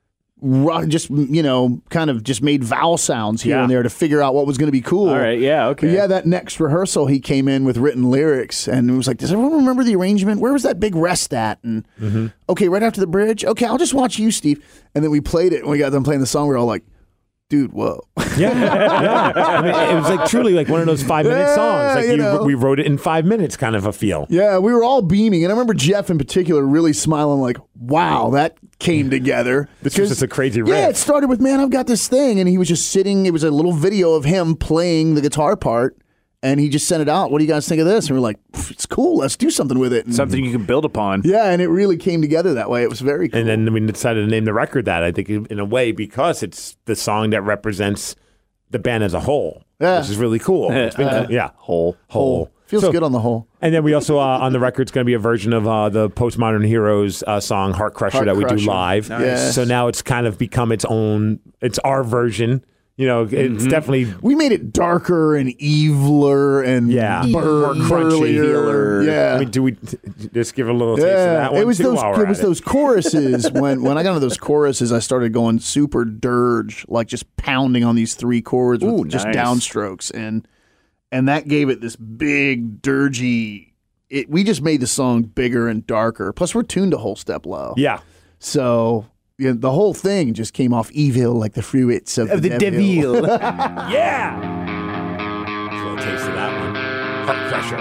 just, you know, kind of just made vowel sounds here Yeah. and there to figure out what was going to be cool. All right, yeah, okay. But yeah, that next rehearsal, he came in with written lyrics and it was like, does everyone remember the arrangement? Where was that big rest at? And okay, right after the bridge. Okay, I'll just watch you, Steve. And then we played it and we got done playing the song. We were all like, dude, whoa. Yeah, yeah. I mean, it was like truly like one of those five minute Yeah, songs. Like you you, know. we wrote it in five minutes, kind of a feel. Yeah, we were all beaming. And I remember Jeff in particular really smiling like, wow, that came together. This was just a crazy riff. Yeah, it started with, man, I've got this thing. And he was just sitting. It was a little video of him playing the guitar part. And he just sent it out. What do you guys think of this? And we we're like, it's cool. Let's do something with it. And Something you can build upon. yeah, and it really came together that way. It was very cool. And then we decided to name the record that, I think, in a way, because it's the song that represents the band as a whole, Yeah. which is really cool. It's been, yeah, whole, whole. Feels So- good on the whole. And then we also, uh, on the record, it's going to be a version of uh, the Postmodern Heroes uh, song, Heart Crusher, Heart that we do Crusher. live. Nice. So now it's kind of become its own, it's our version. You know, it's Mm-hmm. definitely... We made it darker and eviler and Yeah. bur- More crunchy. burlier. Yeah. I mean, do we just give a little taste of yeah, that one it was too those. while we're It was at it? those choruses. when when I got into those choruses, I started going super dirge, like just pounding on these three chords with Ooh, just nice. downstrokes, and and that gave it this big dirgy. It, we just made the song bigger and darker. Plus, we're tuned a whole step low. Yeah. So yeah, the whole thing just came off evil like the fruits of, Of the devil. Yeah. a taste of that one. Heart Crusher.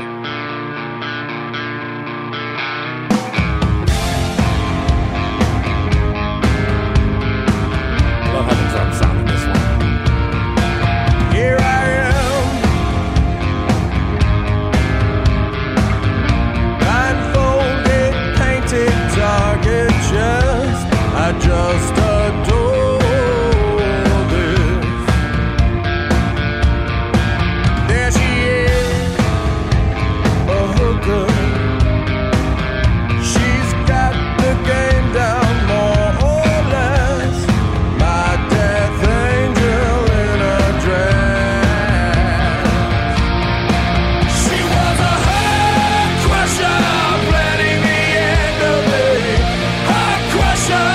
I love how the drums sound in this one. Here I am, blindfolded, painted target chest. I just adore this. There she is, a hooker. She's got the game down more or less. My death angel in a dress. She was a heart crusher, planning the end of me. Heart crusher.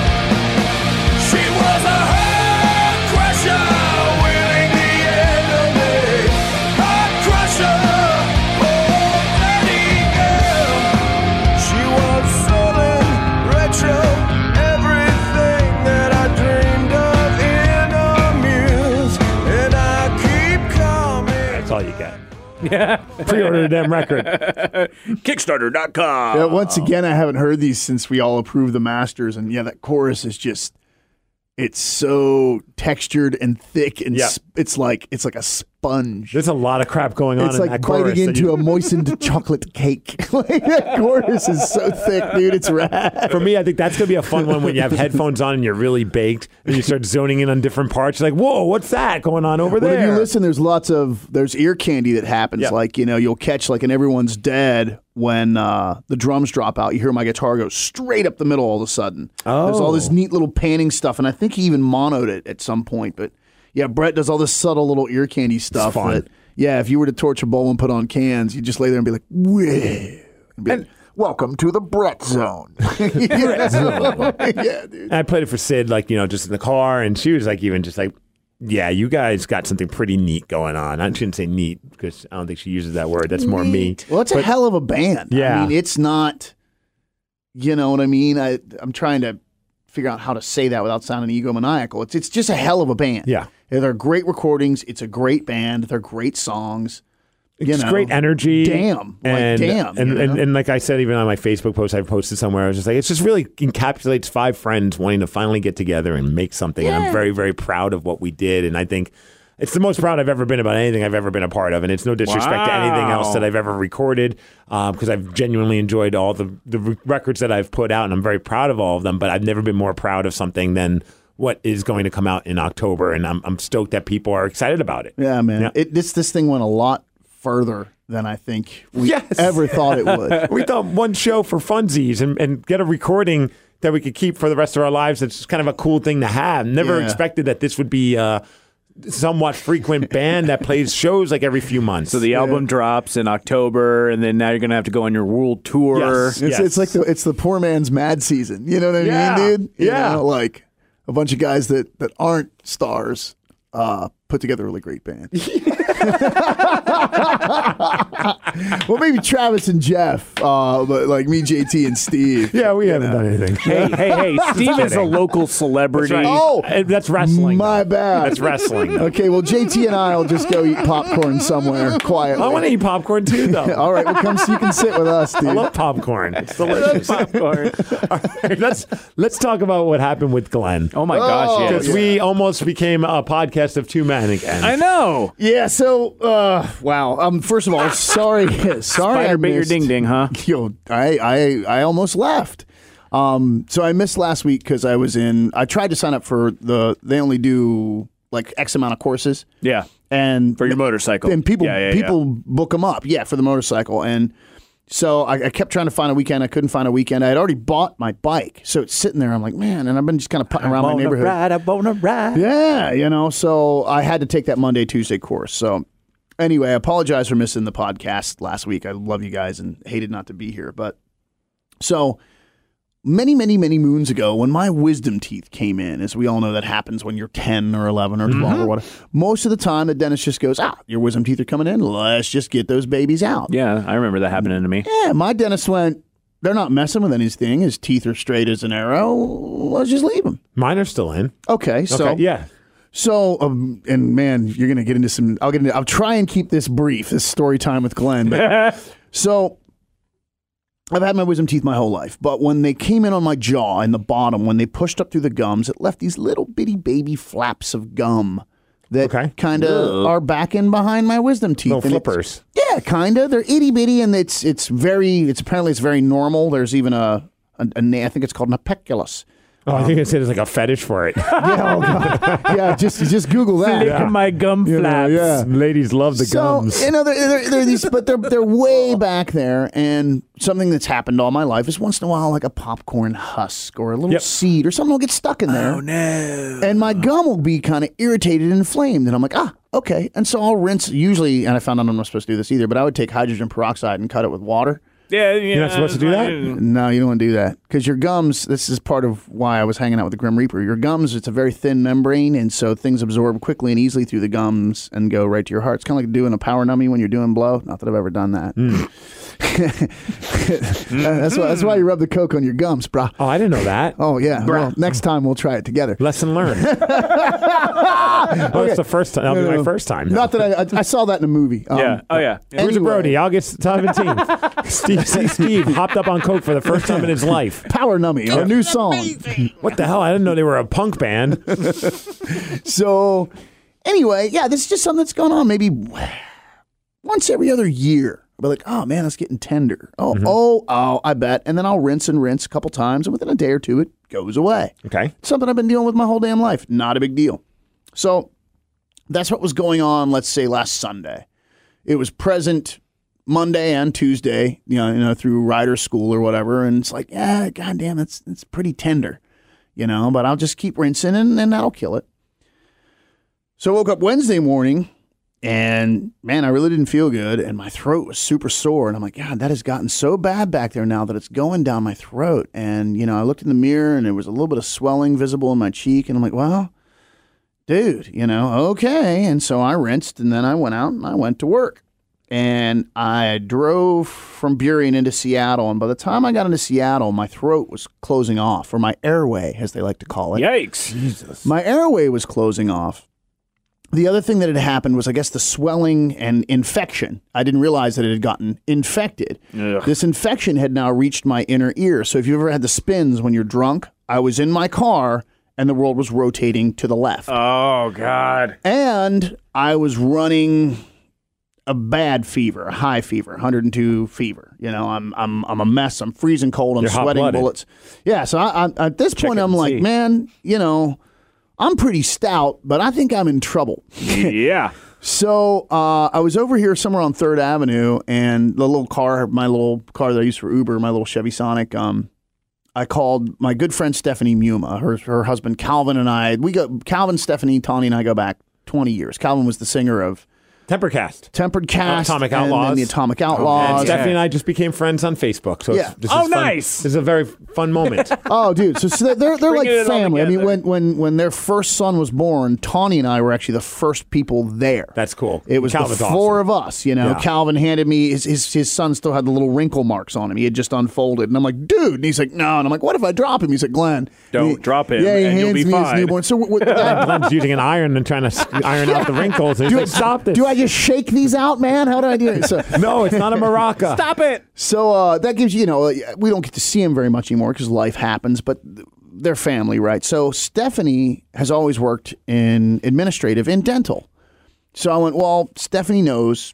She was a heart crusher, willing the end of me. Heart crusher. Oh, bloody girl. She was sullen, retro, everything that I dreamed of in a muse. And I keep coming. That's all you get. Yeah. Pre-order the damn record. Kickstarter dot com. Yeah, once again, I haven't heard these since we all approved the masters, and yeah, that chorus is just—it's so textured and thick, and Yeah. sp- it's like it's like a sponge. There's a lot of crap going on It's in like that chorus. biting that into you- a moistened chocolate cake. Like that chorus is so thick, dude. It's rad. For me, I think that's going to be a fun one when you have headphones on and you're really baked and you start zoning in on different parts. You're like, whoa, what's that going on over Well, there? if you listen, there's lots of there's ear candy that happens. Yeah. Like, you know, you'll catch like in Everyone's Dead when uh, the drums drop out. You hear my guitar go straight up the middle all of a sudden. Oh. There's all this neat little panning stuff, and I think he even monoed it at some point. But yeah, Brett does all this subtle little ear candy stuff. fun. That, yeah, if you were to torch a bowl and put on cans, you just lay there and be like, "Whoa!" And be like, welcome to the Brett Zone. Brett Zone. Yeah, dude. I played it for Sid, like, you know, just in the car, and she was like, even just like, yeah, you guys got something pretty neat going on. I shouldn't say neat because I don't think she uses that word. That's more me. Well, it's a hell of a band. Yeah. I mean, it's not, you know what I mean? I, I'm trying to figure out how to say that without sounding egomaniacal. It's it's just a hell of a band. Yeah. They're great recordings. It's a great band. They're great songs. You It's know, great energy. Damn. Like, and, damn. And, you and, know? and like I said, even on my Facebook post I posted somewhere, I was just like, it's just really encapsulates five friends wanting to finally get together and make something. And I'm very, very proud of what we did. And I think it's the most proud I've ever been about anything I've ever been a part of. And it's no disrespect to anything else that I've ever recorded because I've genuinely enjoyed all the, the re- records that I've put out. And I'm very proud of all of them. But I've never been more proud of something than what is going to come out in October. And I'm, I'm stoked that people are excited about it. yeah, man. Yeah. It, this, this thing went a lot further than I think we Yes. ever thought it would. We thought one show for funsies and, and get a recording that we could keep for the rest of our lives. It's just kind of a cool thing to have. Never Yeah. expected that this would be a somewhat frequent band that plays shows like every few months. So the album drops in October, and then now you're going to have to go on your world tour. Yes. It's, it's like the it's the poor man's mad season. You know what I Yeah. mean, dude? You Yeah. know, like a bunch of guys that, that aren't stars uh, put together a really great band. Well, maybe Travis and Jeff, uh, but like me, J T, and Steve. yeah, we haven't done anything. Hey, hey, hey! Steve is a local celebrity. That's right. Oh, Uh, that's wrestling. My though. bad. That's wrestling. though. Okay, well, J T and I will just go eat popcorn somewhere quietly. I want to eat popcorn too, though. All right, well, come so you can sit with us, dude. I love popcorn. It's delicious. Popcorn. All right, let's let's talk about what happened with Glenn. Oh my gosh! Yeah. Because we almost became a podcast of two men again. I know. Yeah, so uh, wow. Um, first of all, sorry, sorry, I Spider bit your missed- ding ding, huh? Yo, I, I, I almost left. Um, so I missed last week because I was in. I tried to sign up for the. They only do like X amount of courses, Yeah. and For your motorcycle. and people Yeah, yeah, people book them up. Yeah, for the motorcycle, and so I, I kept trying to find a weekend. I couldn't find a weekend. I had already bought my bike, so it's sitting there. I'm like, man, and I've been just kind of putting around my neighborhood. Ride, I wanna ride. Yeah, you know, so I had to take that Monday, Tuesday course. So anyway, I apologize for missing the podcast last week. I love you guys and hated not to be here. But so many, many, many moons ago, when my wisdom teeth came in, as we all know that happens when you're ten or eleven or twelve or whatever, most of the time the dentist just goes, ah, your wisdom teeth are coming in. Let's just get those babies out. Yeah, I remember that happening to me. Yeah, my dentist went, they're not messing with anything. His teeth are straight as an arrow. Let's just leave them. Mine are still in. Okay, so Okay, yeah. So, um, and man, you're gonna get into some. I'll get into. I'll try and keep this brief. This story time with Glenn. But, so, I've had my wisdom teeth my whole life, but when they came in on my jaw in the bottom, when they pushed up through the gums, it left these little bitty baby flaps of gum that Okay. kind of are back in behind my wisdom teeth. Little And it's- flippers. Yeah, kind of. They're itty bitty, and it's it's very. It's apparently it's very normal. There's even a, a, a na- I think it's called an apeculus. Oh, I think I said there's like a fetish for it. Yeah, oh God. yeah. Just just Google that. Licking my gum You know, flaps. yeah. Ladies love the so, gums. you know, they're, they're, they're these, but they're they're way back there. And something that's happened all my life is once in a while, like a popcorn husk or a little Yep. seed or something will get stuck in there. Oh, no. And my gum will be kind of irritated and inflamed. And I'm like, ah, okay. And so I'll rinse. Usually, and I found out I'm not supposed to do this either, but I would take hydrogen peroxide and cut it with water. Yeah, yeah, You're not supposed to do that? No, you don't want to do that because your gums. This is part of why I was hanging out with the Grim Reaper. Your gums, it's a very thin membrane, and so things absorb quickly and easily through the gums and go right to your heart. It's kind of like doing a power numbie when you're doing blow. Not that I've ever done that. that's why. That's why you rub the coke on your gums, brah. Oh, I didn't know that. Oh yeah. Well, next time we'll try it together. Lesson learned. Oh, it's the first time. That'll be my first time. Not that I, I, I saw that in a movie. Um, Yeah. Oh, yeah. yeah. Bruce anyway. Brody, August seventeenth. Steve C. Steve hopped up on coke for the first time in his life. Power Nummy, our new song. What the hell? I didn't know they were a punk band. So, anyway, yeah, this is just something that's going on maybe once every other year. I'll be like, oh man, it's getting tender. Oh, oh, oh, I bet. And then I'll rinse and rinse a couple times, and within a day or two, it goes away. Okay. Something I've been dealing with my whole damn life. Not a big deal. So, that's what was going on, let's say, last Sunday. It was present Monday and Tuesday, you know, you know, through rider school or whatever. And it's like, yeah, goddamn, that's it's pretty tender, you know, but I'll just keep rinsing and, and that'll kill it. So I woke up Wednesday morning and man, I really didn't feel good. And my throat was super sore. And I'm like, God, that has gotten so bad back there now that it's going down my throat. And, you know, I looked in the mirror and there was a little bit of swelling visible in my cheek. And I'm like, well, dude, you know, okay. And so I rinsed and then I went out and I went to work. And I drove from Burien into Seattle. And by the time I got into Seattle, my throat was closing off, or my airway, as they like to call it. Yikes. Jesus. My airway was closing off. The other thing that had happened was, I guess, the swelling and infection. I didn't realize that it had gotten infected. Ugh. This infection had now reached my inner ear. So if you've ever had the spins when you're drunk, I was in my car and the world was rotating to the left. Oh, God. And I was running a bad fever, a high fever, one hundred two fever. You know, I'm I'm I'm a mess. I'm freezing cold. I'm You're sweating hot-blooded. bullets. Yeah. So I, I, at this point, it I'm and like, see. man, you know, I'm pretty stout, but I think I'm in trouble. Yeah. So uh, I was over here somewhere on Third Avenue, and the little car, my little car that I use for Uber, my little Chevy Sonic. Um, I called my good friend Stephanie Muma, her her husband Calvin, and I. We go Calvin, Stephanie, Tawny, and I go back twenty years. Calvin was the singer of Tempercast. Tempered Cast, Atomic and then Outlaws. the Atomic And Outlaws. Stephanie and I just became friends on Facebook. So Yeah. it's, this Oh, is fun. nice. This is a very fun moment. Oh, dude! So, so they're they're like Bringing it all family. I mean, together. when when when their first son was born, Tawny and I were actually the first people there. That's cool. It was Calvin's the four awesome. of us. You know, Yeah. Calvin handed me his, his his son still had the little wrinkle marks on him. He had just unfolded, and I'm like, dude. And he's like, no. And I'm like, what if I drop him? He's like, Glenn, Don't He- drop him, Yeah, he and you'll hands be me his fine. newborn. So with that, Glenn's using an iron and trying to s- iron out the wrinkles. And he's do, like, stop this. do I just shake these out, man? How do I do it? So, No, it's not a maraca. Stop it. So uh, that gives you, you know, we don't get to see him very much anymore because life happens, but they're family, right? So Stephanie has always worked in administrative in dental. So I went, well, Stephanie knows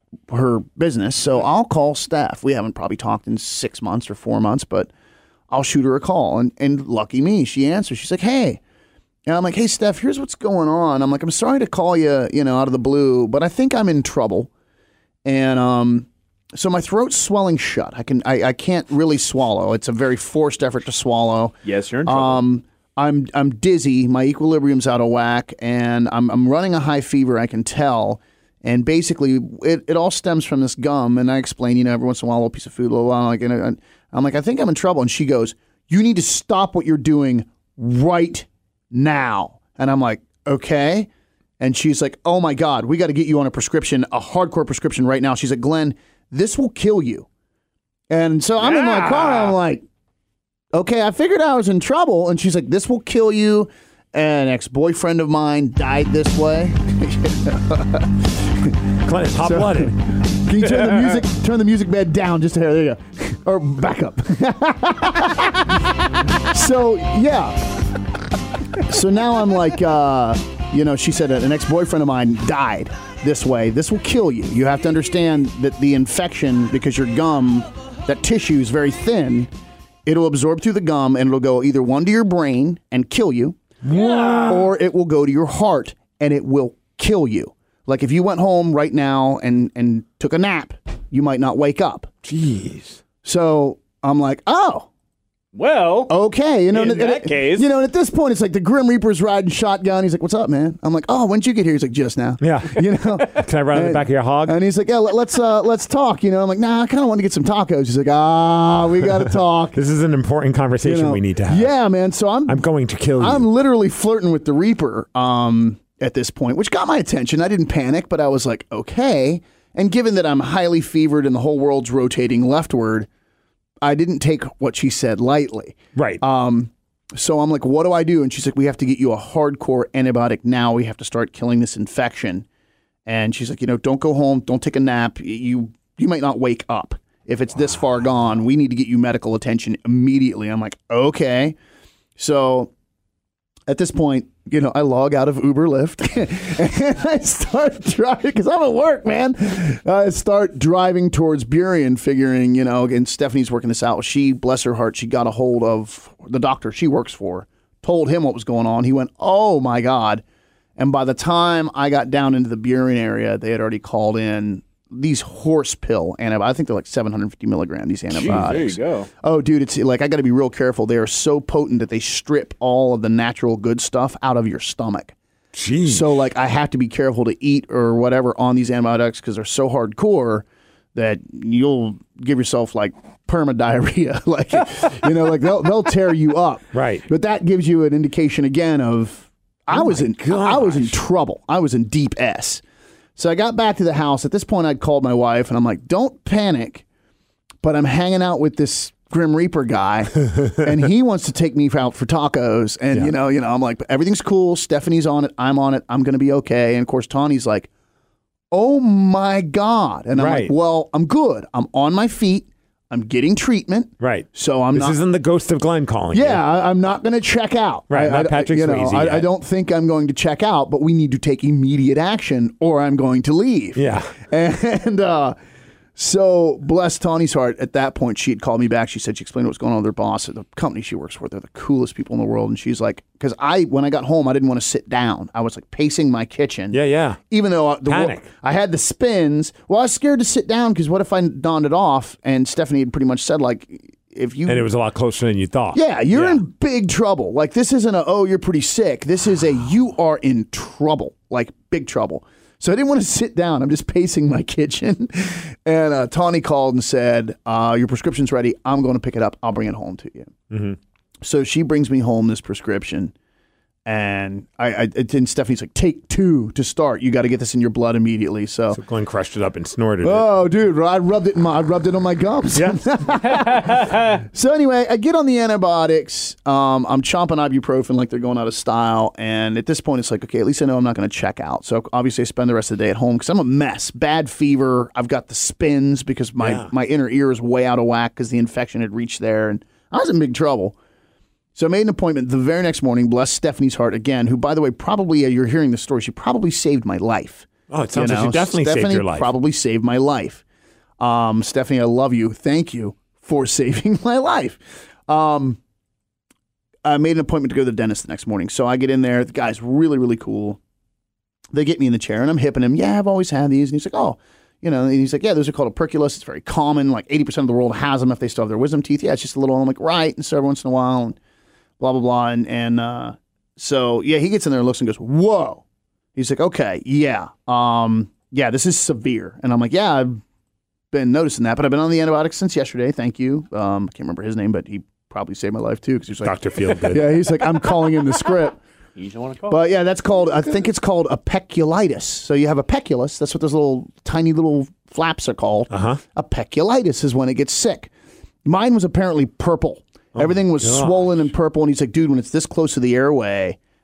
her business, so I'll call Steph. We haven't probably talked in six months or four months, but I'll shoot her a call. And, and lucky me, she answers. She's like, hey. And I'm like, hey, Steph, here's what's going on. I'm like, I'm sorry to call you, you know, out of the blue, but I think I'm in trouble. And um, so my throat's swelling shut. I can I, I can't really swallow. It's a very forced effort to swallow. Yes, you're in trouble. Um, I'm I'm dizzy. My equilibrium's out of whack, and I'm I'm running a high fever. I can tell. And basically, it, it all stems from this gum. And I explain, you know, every once in a while, a little piece of food, a little while. Like, and I, I'm like, I think I'm in trouble. And she goes, you need to stop what you're doing right now. And I'm like, okay. And she's like, oh my God, we got to get you on a prescription, a hardcore prescription right now. She's like, Glenn, this will kill you. And so I'm in my car. I'm like, okay, I figured I was in trouble. And she's like, this will kill you. An ex-boyfriend of mine died this way. Clint, hot blooded. Can you turn the music turn the music bed down just a hair? There you go. Or back up. So, yeah. So now I'm like, uh, you know, she said an ex-boyfriend of mine died this way. This will kill you. You have to understand that the infection, because your gum, that tissue is very thin, it'll absorb through the gum and it'll go either one to your brain and kill you, yeah. or it will go to your heart and it will kill you. Like if you went home right now and, and took a nap, you might not wake up. Jeez. So I'm like, oh. Well, okay, you know, in and, that and, case, you know, and at this point, it's like the Grim Reaper's riding shotgun. He's like, "What's up, man?" I'm like, "Oh, when did you get here?" He's like, "Just now." Yeah, you know. Can I ride on the back of your hog? And he's like, "Yeah, let, let's uh, let's talk." You know, I'm like, "Nah, I kind of want to get some tacos." He's like, "Ah, we got to talk." This is an important conversation you know, we need to have. Yeah, man. So I'm I'm going to kill you. I'm literally flirting with the Reaper um, at this point, which got my attention. I didn't panic, but I was like, okay. And given that I'm highly fevered and the whole world's rotating leftward, I didn't take what she said lightly. Right. Um, so I'm like, what do I do? And she's like, we have to get you a hardcore antibiotic now. We have to start killing this infection. And she's like, you know, don't go home. Don't take a nap. You you might not wake up. If it's wow. this far gone, we need to get you medical attention immediately. I'm like, okay. So at this point, you know, I log out of Uber Lyft and I start driving because I'm at work, man. I start driving towards Burien, figuring, you know, and Stephanie's working this out. She, bless her heart, she got a hold of the doctor she works for, told him what was going on. He went, oh my God. And by the time I got down into the Burien area, they had already called in these horse pill antibiotics. I think they're like seven hundred fifty milligram, these antibiotics. Jeez, there you go. Oh, dude, it's like I got to be real careful. They are so potent that they strip all of the natural good stuff out of your stomach. Jeez. So, like, I have to be careful to eat or whatever on these antibiotics because they're so hardcore that you'll give yourself like perma diarrhea. Like, you know, like they'll they'll tear you up. Right. But that gives you an indication again of I oh was in gosh. I was in trouble. I was in deep S. So I got back to the house. At this point, I'd called my wife, and I'm like, don't panic, but I'm hanging out with this Grim Reaper guy, and he wants to take me out for tacos. And, yeah. you know, you know, I'm like, everything's cool. Stephanie's on it. I'm on it. I'm going to be okay. And, of course, Tawny's like, oh, my God. And I'm right. like, well, I'm good. I'm on my feet. I'm getting treatment. Right. So I'm this not. This isn't the ghost of Glenn calling Yeah, you. I, I'm not going to check out. Right. I, Not I, Patrick you know, Swayze. I, yet. I don't think I'm going to check out, but we need to take immediate action or I'm going to leave. Yeah. And uh, so, bless Tawny's heart, at that point, she had called me back. She said she explained what was going on with her boss at the company she works for. They're the coolest people in the world. And she's like, because I, when I got home, I didn't want to sit down. I was like pacing my kitchen. Yeah, yeah. Even though the Panic. I had the spins. Well, I was scared to sit down because what if I donned it off? And Stephanie had pretty much said, like, if you. And it was a lot closer than you thought. Yeah, you're yeah. in big trouble. Like, this isn't a, oh, you're pretty sick. This is a, you are in trouble, like big trouble. So I didn't want to sit down. I'm just pacing my kitchen. And uh, Tawny called and said, uh, your prescription's ready. I'm going to pick it up. I'll bring it home to you. Mm-hmm. So she brings me home this prescription. And I, I and Stephanie's like, take two to start. You got to get this in your blood immediately. So, so Glenn crushed it up and snorted it. Oh, dude, I rubbed it in my, I rubbed it on my gums. Yeah. So anyway, I get on the antibiotics. Um, I'm chomping ibuprofen like they're going out of style. And at this point, it's like, okay, at least I know I'm not going to check out. So obviously, I spend the rest of the day at home because I'm a mess. Bad fever. I've got the spins because my, yeah. my inner ear is way out of whack because the infection had reached there. And I was in big trouble. So I made an appointment the very next morning. Bless Stephanie's heart again, who, by the way, probably, uh, you're hearing the story, she probably saved my life. Oh, it sounds you like know? she definitely Stephanie saved your life. probably saved my life. Um, Stephanie, I love you. Thank you for saving my life. Um, I made an appointment to go to the dentist the next morning. So I get in there. The guy's really, really cool. They get me in the chair, and I'm hipping him. Yeah, I've always had these. And he's like, oh, you know, and he's like, yeah, those are called operculus. It's very common. Like eighty percent of the world has them if they still have their wisdom teeth. Yeah, it's just a little. I'm like, right. And so every once in a while, and blah, blah, blah. And, and uh, so, yeah, he gets in there and looks and goes, whoa. He's like, okay, yeah. Um, yeah, this is severe. And I'm like, yeah, I've been noticing that, but I've been on the antibiotics since yesterday. Thank you. Um, I can't remember his name, but he probably saved my life too. Because he's like, Doctor Feelgood. Yeah, he's like, I'm calling in the script. You don't want to call. But yeah, that's called, I think it's called operculitis. So you have a peculus. That's what those little tiny little flaps are called. Uh-huh. Operculitis is when it gets sick. Mine was apparently purple. Oh Everything was gosh. swollen and purple. And he's like, dude, when it's this close to the airway,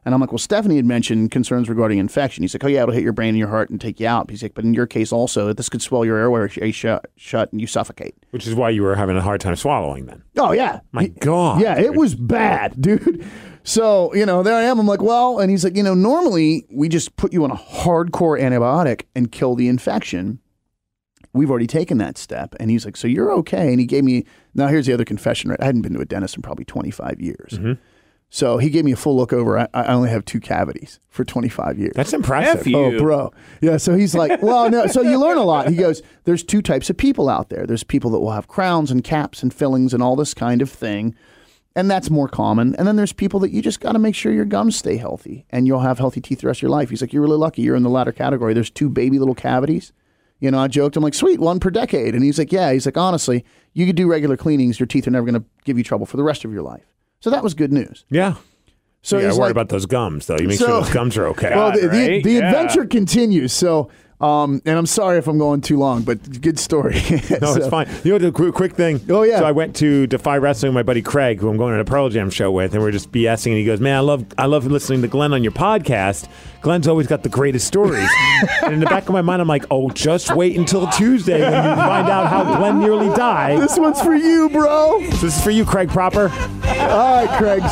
And I'm like, well, Stephanie had mentioned concerns regarding infection. He's like, oh, yeah, it'll hit your brain and your heart and take you out. He's like, but in your case also, this could swell your airway shut, shut and you suffocate. Which is why you were having a hard time swallowing then. Oh, yeah. My God. Yeah, it was bad, dude. So, you know, there I am. I'm like, well, and he's like, you know, normally we just put you on a hardcore antibiotic and kill the infection. We've already taken that step. And he's like, so you're okay. And he gave me, now here's the other confession, right? I hadn't been to a dentist in probably twenty-five years. Mm-hmm. So he gave me a full look over. I, I only have two cavities for twenty-five years. That's impressive. F you. Oh, bro. Yeah. So he's like, well, no. So you learn a lot. He goes, there's two types of people out there. There's people that will have crowns and caps and fillings and all this kind of thing. And that's more common. And then there's people that you just got to make sure your gums stay healthy and you'll have healthy teeth the rest of your life. He's like, you're really lucky. You're in the latter category. There's two baby little cavities. You know, I joked. I'm like, sweet, one per decade. And he's like, yeah. He's like, honestly, you could do regular cleanings. Your teeth are never going to give you trouble for the rest of your life. So that was good news. Yeah. So you got he's to worry like, about those gums, though. You make so- sure those gums are okay. well, the, the, right? the Yeah. adventure continues. So, um, and I'm sorry if I'm going too long, but good story. No, So- it's fine. You know, the quick, quick thing. Oh, yeah. So I went to Defy Wrestling with my buddy Craig, who I'm going to a Pearl Jam show with, and we're just BSing. And he goes, "Man, I love, I love listening to Glenn on your podcast. Glenn's always got the greatest stories." And in the back of my mind, I'm like, "Oh, just wait until Tuesday when you find out how Glenn nearly died." This one's for you, bro. So this is for you, Craig Proper. All right, Craig.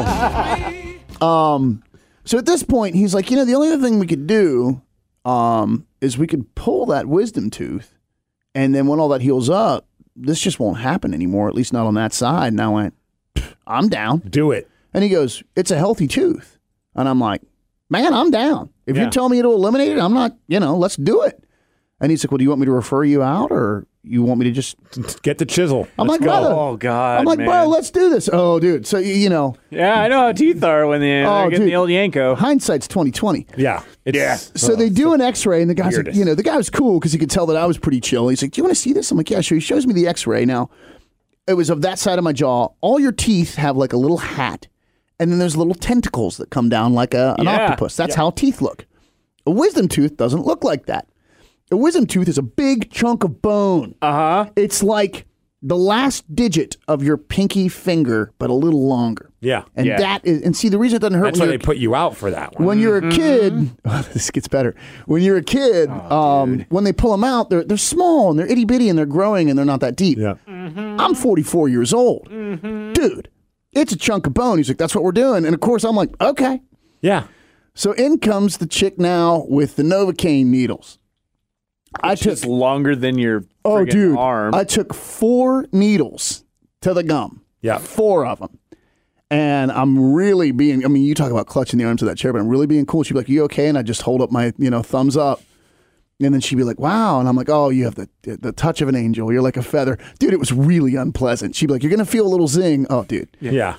So, um, so at this point, he's like, you know, the only other thing we could do, um, is we could pull that wisdom tooth, and then when all that heals up, this just won't happen anymore. At least not on that side. And I went, I'm down. Do it. And he goes, it's a healthy tooth, and I'm like, man, I'm down. If Yeah. you're telling me it'll eliminate it, I'm not. You know, let's do it. And he's like, well, do you want me to refer you out, or you want me to just? Get the chisel. I'm Let's like, go. brother. Oh, God, I'm like, man. bro, let's do this. Oh, dude. So you, you know, Yeah, I know how teeth are when they, Oh, they're getting dude. the old Yanko. hindsight's twenty twenty. Yeah. It's, Yeah. So they do an X-ray, and the guy's like, weirdest. you know, the guy was cool because he could tell that I was pretty chill. He's like, "Do you want to see this?" I'm like, "Yeah, sure." He shows me the X-ray. Now, it was of that side of my jaw. All your teeth have like a little hat, and then there's little tentacles that come down like a, an Yeah. octopus. That's how teeth look. A wisdom tooth doesn't look like that. A wisdom tooth is a big chunk of bone. Uh huh. It's like the last digit of your pinky finger, but a little longer. Yeah. And Yeah. that is, and see, the reason it doesn't hurt That's when why you're they put you out for that one. when you're Mm-hmm. a kid, oh, this gets better. When you're a kid, Oh, um, when they pull them out, they're they're small and they're itty bitty and they're growing and they're not that deep. Yeah. I'm forty-four years old, dude. It's a chunk of bone. He's like, that's what we're doing, and of course, I'm like, okay. Yeah. So in comes the chick now with the Novocaine needles. I took Just longer than your oh, friggin' dude, arm. I took four needles to the gum. Yeah. four of them. And I'm really being, I mean, you talk about clutching the arms of that chair, but I'm really being cool. She'd be like, you okay? And I just hold up my, you know, thumbs up. And then she'd be like, wow. And I'm like, oh, you have the the touch of an angel. You're like a feather. Dude, it was really unpleasant. She'd be like, you're going to feel a little zing. Oh, dude. Yeah.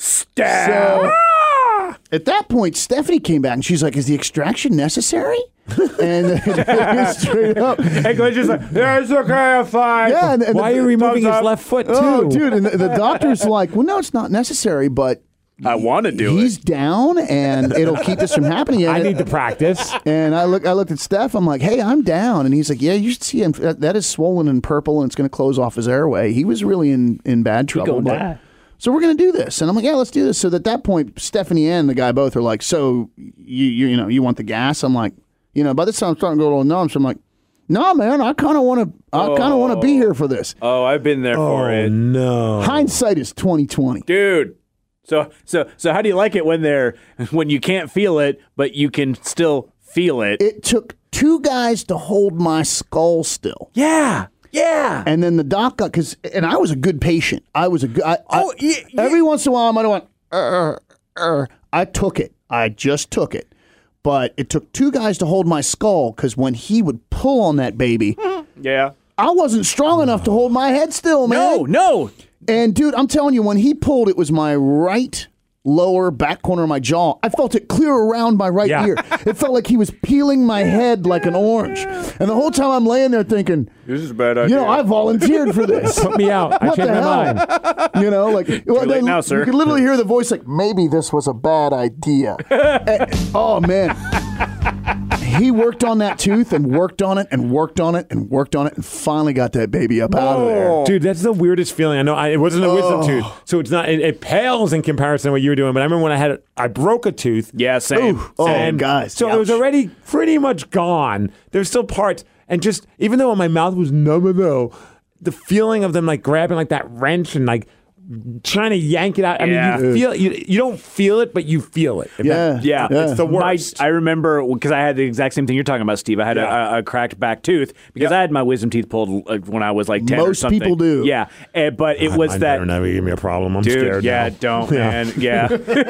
So at that point, Stephanie came back and she's like, is the extraction necessary? And straight up. And Glenn's just like, yeah, it's okay, I'm fine. Yeah. And, and Why the, are you removing thumbs his up. left foot, too? Oh, dude. And the, the doctor's like, well, no, it's not necessary, but I want to do he's it. down and it'll keep this from happening. I And- need to practice. And I look, I looked at Steph. I'm like, "Hey, I'm down." And he's like, "Yeah, you should see him. That, that is swollen and purple, and it's going to close off his airway." He was really in, in bad trouble. gonna but- die. So we're going to do this, and I'm like, "Yeah, let's do this." So at that point, Stephanie and the guy both are like, "So you you you know you want the gas?" I'm like, you know, by this time I'm starting to go a little numb. So I'm like, "No, man, I kind of want to. I kind of want to be here for this." Oh, I've been there for Oh, it. no. Hindsight is twenty twenty. Dude. So so so how do you like it when they're when you can't feel it, but you can still feel it? It took two guys to hold my skull still. yeah. Yeah. And then the doc got, because, and I was a good patient. I was a good, I, Oh, I, yeah, yeah. every once in a while I might have went, uh, uh, I took it. I just took it. But it took two guys to hold my skull, because when he would pull on that baby, Yeah. I wasn't strong enough to hold my head still, man. No, no. And dude, I'm telling you, when he pulled, it was my right lower back corner of my jaw. I felt it clear around my right Yeah. ear. It felt like he was peeling my head like an orange. And the whole time I'm laying there thinking, This is a bad idea. you know, I volunteered for this. Put me out. I What changed the my hell? mind. You know, like well, late now, sir. You could literally hear the voice like, maybe this was a bad idea. And- oh man, he worked on that tooth and worked on it and worked on it and worked on it and finally got that baby up out of there. Dude, that's the weirdest feeling. I know I, it wasn't a wisdom Oh. tooth, so it's not. It, it pales in comparison to what you were doing. But I remember when I had it, I broke a tooth. Yeah, same. Ooh. Oh, and guys, So it was ouch. already pretty much gone. There's still parts, and just even though my mouth was numb though, the feeling of them like grabbing like that wrench and like trying to yank it out. I Yeah. mean, you feel you, you don't feel it, but you feel it. If Yeah. that- Yeah, Yeah. it's the My- worst. I remember because I had the exact same thing you're talking about, Steve. I had Yeah. a, a cracked back tooth because I had my wisdom teeth pulled uh, when I was like ten or Most something. people do. Yeah, uh, but it was Mine that. better never give me a problem. I'm Dude, scared. yeah, now. don't, Yeah. man. Yeah.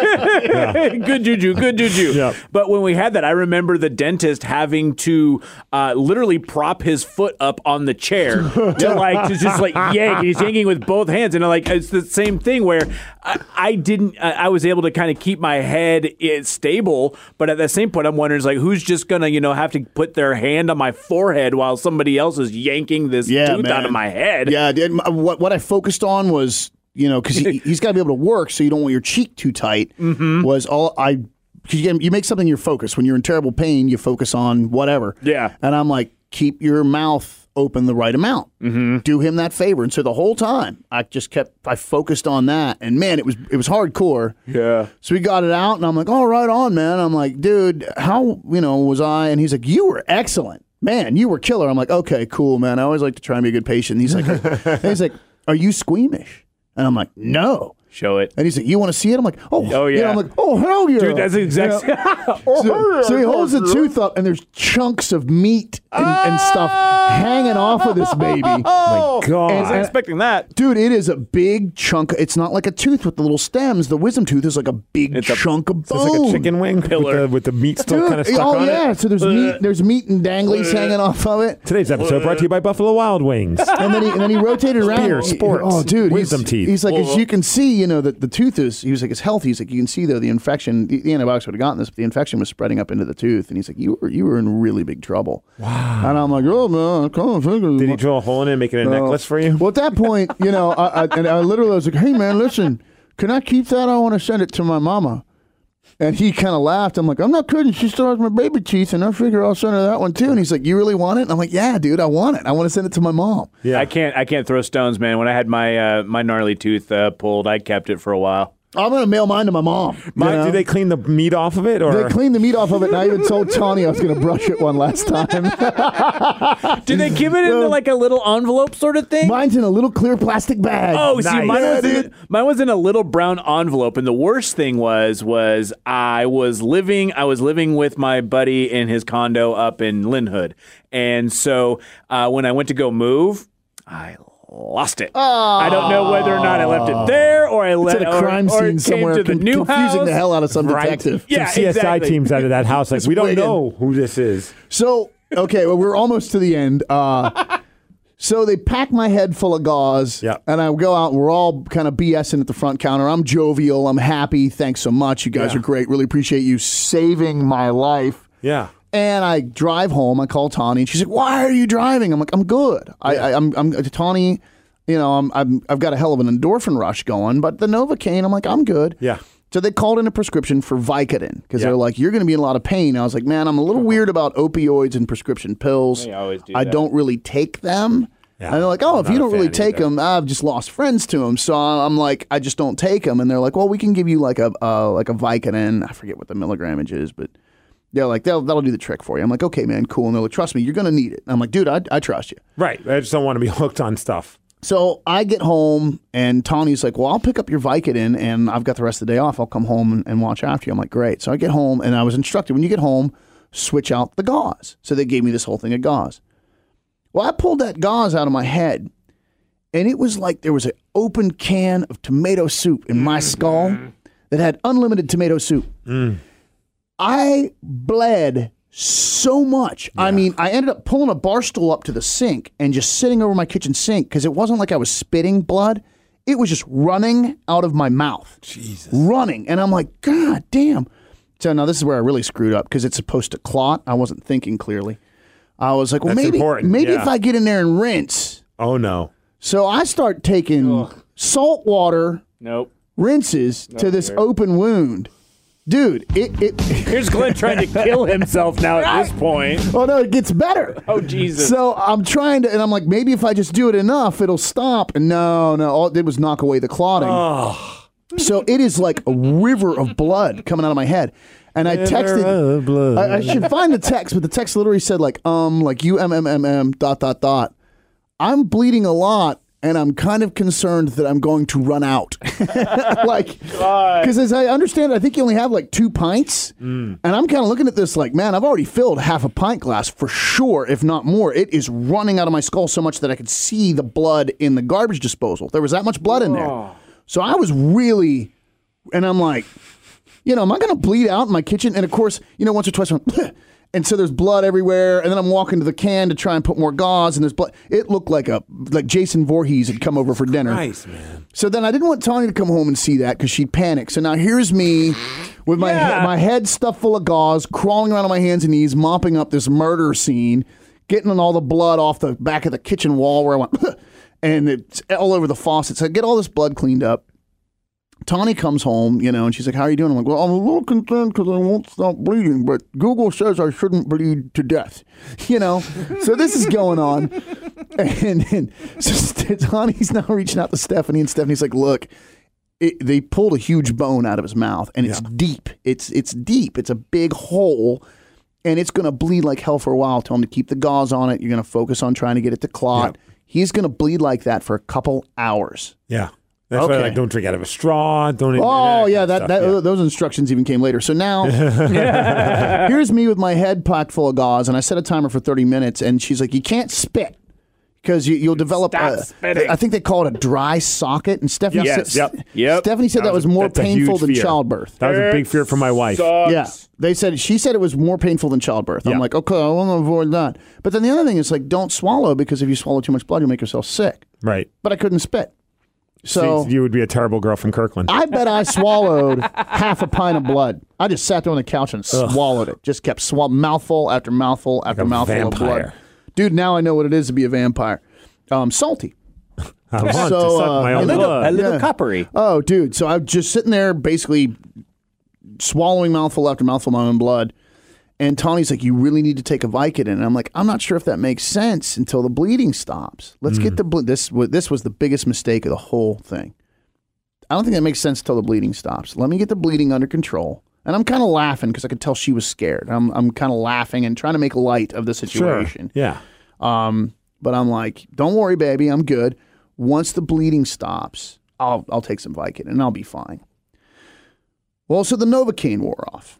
Good juju, good juju. Yeah. But when we had that, I remember the dentist having to uh, literally prop his foot up on the chair to like to just like yank. And he's yanking with both hands, and like it's the same thing where I, I didn't. I, I was able to kind of keep my head eh, stable, but at the same point, I'm wondering, is like, who's just gonna, you know, have to put their hand on my forehead while somebody else is yanking this Yeah, tooth man. out of my head? Yeah, dude, my- what what I focused on was, you know, because he, he's got to be able to work, so you don't want your cheek too tight. Mm-hmm. Was all I. Cause you, you make something your focus. When you're in terrible pain, you focus on whatever. Yeah. And I'm like, keep your mouth open the right amount. Mm-hmm. Do him that favor. And so the whole time, I just kept, I focused on that. And man, it was it was hardcore. Yeah. So we got it out, and I'm like, oh, right on, man. I'm like, dude, how, you know, was I? And he's like, you were excellent. Man, you were killer. I'm like, okay, cool, man. I always like to try and be a good patient. And he's like, and he's like, are you squeamish? And I'm like, no. Show it. And he's like, you want to see it? I'm like, oh, Oh, You know, yeah. I'm like, oh, hell yeah. Dude, that's the exact. You know? So, so he holds the tooth up, and there's chunks of meat and, and stuff hanging off of this baby. Oh my God. I wasn't expecting that. Dude, it is a big chunk. It's not like a tooth with the little stems. The wisdom tooth is like a big It's a- chunk of It's bone. like a chicken wing Pillar. with the, with the meat still Dude, kind of stuck oh on yeah. it. So there's meat. There's meat and danglies hanging off of it. Today's episode brought to you by Buffalo Wild Wings. And then he and then he rotated around. Beer, sports, Oh, dude, wisdom he's, teeth. He's like, as you can see, you know, that the tooth is. He was like, it's healthy. He's like, you can see though the infection. The, the antibiotics would have gotten this, but the infection was spreading up into the tooth. And he's like, you were you were in really big trouble. Wow. And I'm like, oh man, come on, fingers. Did he drill a hole in it and make it a No. necklace for you? Well, at that point, you know, I, I, and I literally was like, hey, man, listen, can I keep that? I want to send it to my mama. And he kind of laughed. I'm like, I'm not kidding. She still has my baby teeth, and I figure I'll send her that one too. And he's like, you really want it? And I'm like, yeah, dude, I want it. I want to send it to my mom. Yeah. I can't. I can't throw stones, man. When I had my uh, my gnarly tooth uh, pulled, I kept it for a while. I'm going to mail mine to my mom. you Mike, know? do they clean the meat off of it? Or They cleaned the meat off of it, and I even told Tawny I was going to brush it one last time. Did they give it into like a little envelope sort of thing? Mine's in a little clear plastic bag. Oh, see, Nice. mine Yeah, was in, dude. mine was in a little brown envelope, and the worst thing was was I was living I was living with my buddy in his condo up in Lynn Hood, and so uh, when I went to go move, I lost it. I don't know whether or not I left it there or I It's let at a crime or, or scene it somewhere, came to the con- new confusing house. the hell out of some Right. detective. Yeah, some C S I exactly. teams out of that house? Like, we don't waiting. know who this is. So, okay, well, we're almost to the end. Uh, so they pack my head full of gauze, Yeah. and I go out, and we're all kind of BSing at the front counter. I'm jovial. I'm happy. Thanks so much. You guys Yeah. are great. Really appreciate you saving my life. Yeah. And I drive home. I call Tawny, and she's like, "Why are you driving?" I'm like, "I'm good. I, I, I'm, I'm Tawny. You know, I'm, I'm, I've got a hell of an endorphin rush going, but the Novocaine, I'm like, I'm good." Yeah. So they called in a prescription for Vicodin because Yeah. they're like, you're going to be in a lot of pain. I was like, man, I'm a little weird about opioids and prescription pills. They always do I that. don't really take them. Yeah. And they're like, oh, I'm if you not a don't really fan take either. them, I've just lost friends to them. So I'm like, I just don't take them. And they're like, well, we can give you like a uh, like a Vicodin. I forget what the milligramage is, but they're like, that'll, that'll do the trick for you. I'm like, okay, man, cool. And they're like, trust me, you're going to need it. And I'm like, dude, I, I trust you. Right. I just don't want to be hooked on stuff. So I get home, and Tawny's like, well, I'll pick up your Vicodin, and I've got the rest of the day off. I'll come home and, and watch after you. I'm like, great. So I get home, and I was instructed, when you get home, switch out the gauze. So they gave me this whole thing of gauze. Well, I pulled that gauze out of my head, and it was like there was an open can of tomato soup in my skull that had unlimited tomato soup. I bled so much. I mean, I ended up pulling a bar stool up to the sink and just sitting over my kitchen sink because it wasn't like I was spitting blood. It was just running out of my mouth. Jesus. Running. And I'm like, God damn. So now this is where I really screwed up because it's supposed to clot. I wasn't thinking clearly. I was like, well, That's maybe, important, maybe yeah. if I get in there and rinse. Oh, no. So I start taking salt water Nope. rinses to this open wound. dude, it, it Here's Glenn trying to kill himself now at this point. oh no, it gets better. Oh, Jesus. So I'm trying to, and I'm like, maybe if I just do it enough, it'll stop. And no, no, all it did was knock away the clotting. Oh. So it is like a river of blood coming out of my head. And I texted, blood. I, I should find the text, but the text literally said like, um, like U M M M M dot dot dot. I'm bleeding a lot, and I'm kind of concerned that I'm going to run out. Like, because as I understand it, I think you only have like two pints. Mm. And I'm kind of looking at this like, man, I've already filled half a pint glass for sure, if not more. It is running out of my skull so much that I could see the blood in the garbage disposal. There was that much blood in there. So I was really, and I'm like, you know, am I going to bleed out in my kitchen? And of course, you know, once or twice, I'm and so there's blood everywhere. And then I'm walking to the can to try and put more gauze, and there's blood. It looked like a like Jason Voorhees had come over for dinner. Nice, man. So then I didn't want Tanya to come home and see that because she'd panic. So now here's me with my Yeah. he- my head stuffed full of gauze, crawling around on my hands and knees, mopping up this murder scene, getting all the blood off the back of the kitchen wall where I went, and it's all over the faucet. So I get all this blood cleaned up. Tawny comes home, you know, and she's like, how are you doing? I'm like, well, I'm a little concerned because I won't stop bleeding, but Google says I shouldn't bleed to death, you know? So this is going on. And, and so Tawny's now reaching out to Stephanie, and Stephanie's like, look, it, they pulled a huge bone out of his mouth, and it's Yeah. deep. It's, it's deep. It's a big hole, and it's going to bleed like hell for a while. Tell him to keep the gauze on it. You're going to focus on trying to get it to clot. Yeah. He's going to bleed like that for a couple hours. Yeah. That's why, Okay. like, don't drink out of a straw. Don't. Oh, yeah, kind that, of that stuff, yeah. those instructions even came later. So now, here's me with my head packed full of gauze, and I set a timer for thirty minutes, and she's like, you can't spit because you, you'll develop Stop a, spitting. I think they call it a dry socket, and Stephanie Yes, said, yep. Yep. Stephanie said that, That was, was a- more that's a painful huge than fear. childbirth. That was a big fear for my wife. Yeah, they said she said it was more painful than childbirth. I'm Yeah. like, okay, I want to avoid that. But then the other thing is like, don't swallow because if you swallow too much blood, you'll make yourself sick. Right. But I couldn't spit, so See, you would be a terrible girl from Kirkland. I bet I swallowed half a pint of blood. I just sat there on the couch and swallowed it. Just kept swall mouthful after mouthful after a mouthful of blood. vampire. Dude, now I know what it is to be a vampire. Um, salty. I want So, to suck uh, my a own little- blood. A little Yeah. coppery. Oh, dude. So I'm just sitting there basically swallowing mouthful after mouthful of my own blood. And Tawny's like, you really need to take a Vicodin. And I'm like, I'm not sure if that makes sense until the bleeding stops. Let's get the ble- this. wa- This was the biggest mistake of the whole thing. I don't think that makes sense until the bleeding stops. Let me get the bleeding under control. And I'm kind of laughing because I could tell she was scared. I'm I'm kind of laughing and trying to make light of the Sure. situation. Yeah. Um, but I'm like, don't worry, baby, I'm good. Once the bleeding stops, I'll I'll take some Vicodin and I'll be fine. Well, so the Novocaine wore off.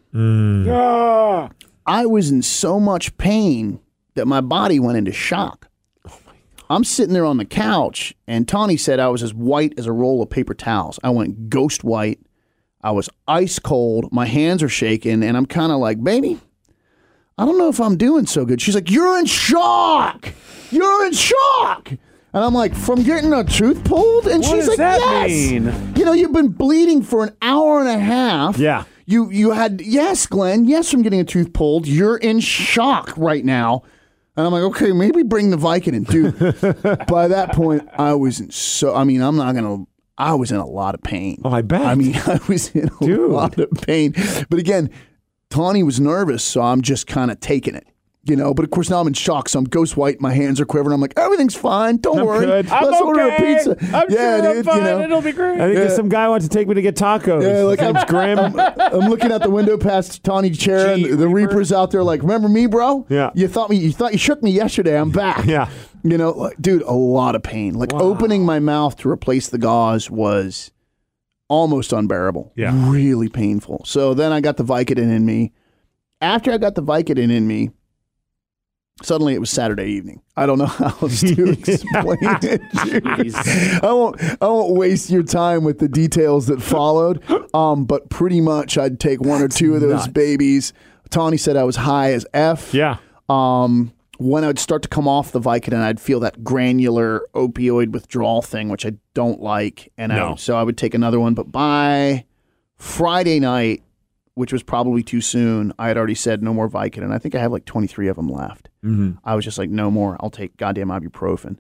I was in so much pain that my body went into shock. I'm sitting there on the couch, and Tawny said I was as white as a roll of paper towels. I went ghost white. I was ice cold. My hands are shaking, and I'm kind of like, baby, I don't know if I'm doing so good. She's like, you're in shock. You're in shock. And I'm like, from getting a tooth pulled? And What she's does like, that yes. mean? You know, you've been bleeding for an hour and a half. Yeah. You you had, yes, Glenn, yes, from getting a tooth pulled. You're in shock right now. And I'm like, okay, maybe bring the Vicodin. Dude, by that point, I was in so, I mean, I'm not going to, I was in a lot of pain. Oh, I bet. I mean, I was in a Dude. lot of pain. But again, Tawny was nervous, so I'm just kind of taking it. You know, but of course now I'm in shock, so I'm ghost white. My hands are quivering. I'm like, everything's fine. Don't I'm worry. good. Let's I'm order a okay. pizza. I'm yeah, sure I'm dude. fine. You know, It'll be great. I think Yeah. there's some guy wants to take me to get tacos. yeah, like I'm, Seems grim. I'm, I'm looking out the window past Tawny's chair, and Gee, the, the Reaper. Reaper's out there. Like, remember me, bro? Yeah. You thought me. You thought you shook me yesterday. I'm back. Yeah. You know, like, dude, a lot of pain. Like opening my mouth to replace the gauze was almost unbearable. Yeah. Really painful. So then I got the Vicodin in me. After I got the Vicodin in me, suddenly it was Saturday evening. I don't know how else to explain it. Dude. I won't. I won't waste your time with the details that followed. Um, but pretty much, I'd take one or two of those nuts. babies. Tawny said I was high as F. Yeah. Um, when I would start to come off the Vicodin, I'd feel that granular opioid withdrawal thing, which I don't like. And I, No. so I would take another one. But by Friday night, which was probably too soon, I had already said no more Vicodin. I think I have like twenty-three of them left. Mm-hmm. I was just like, no more. I'll take goddamn ibuprofen.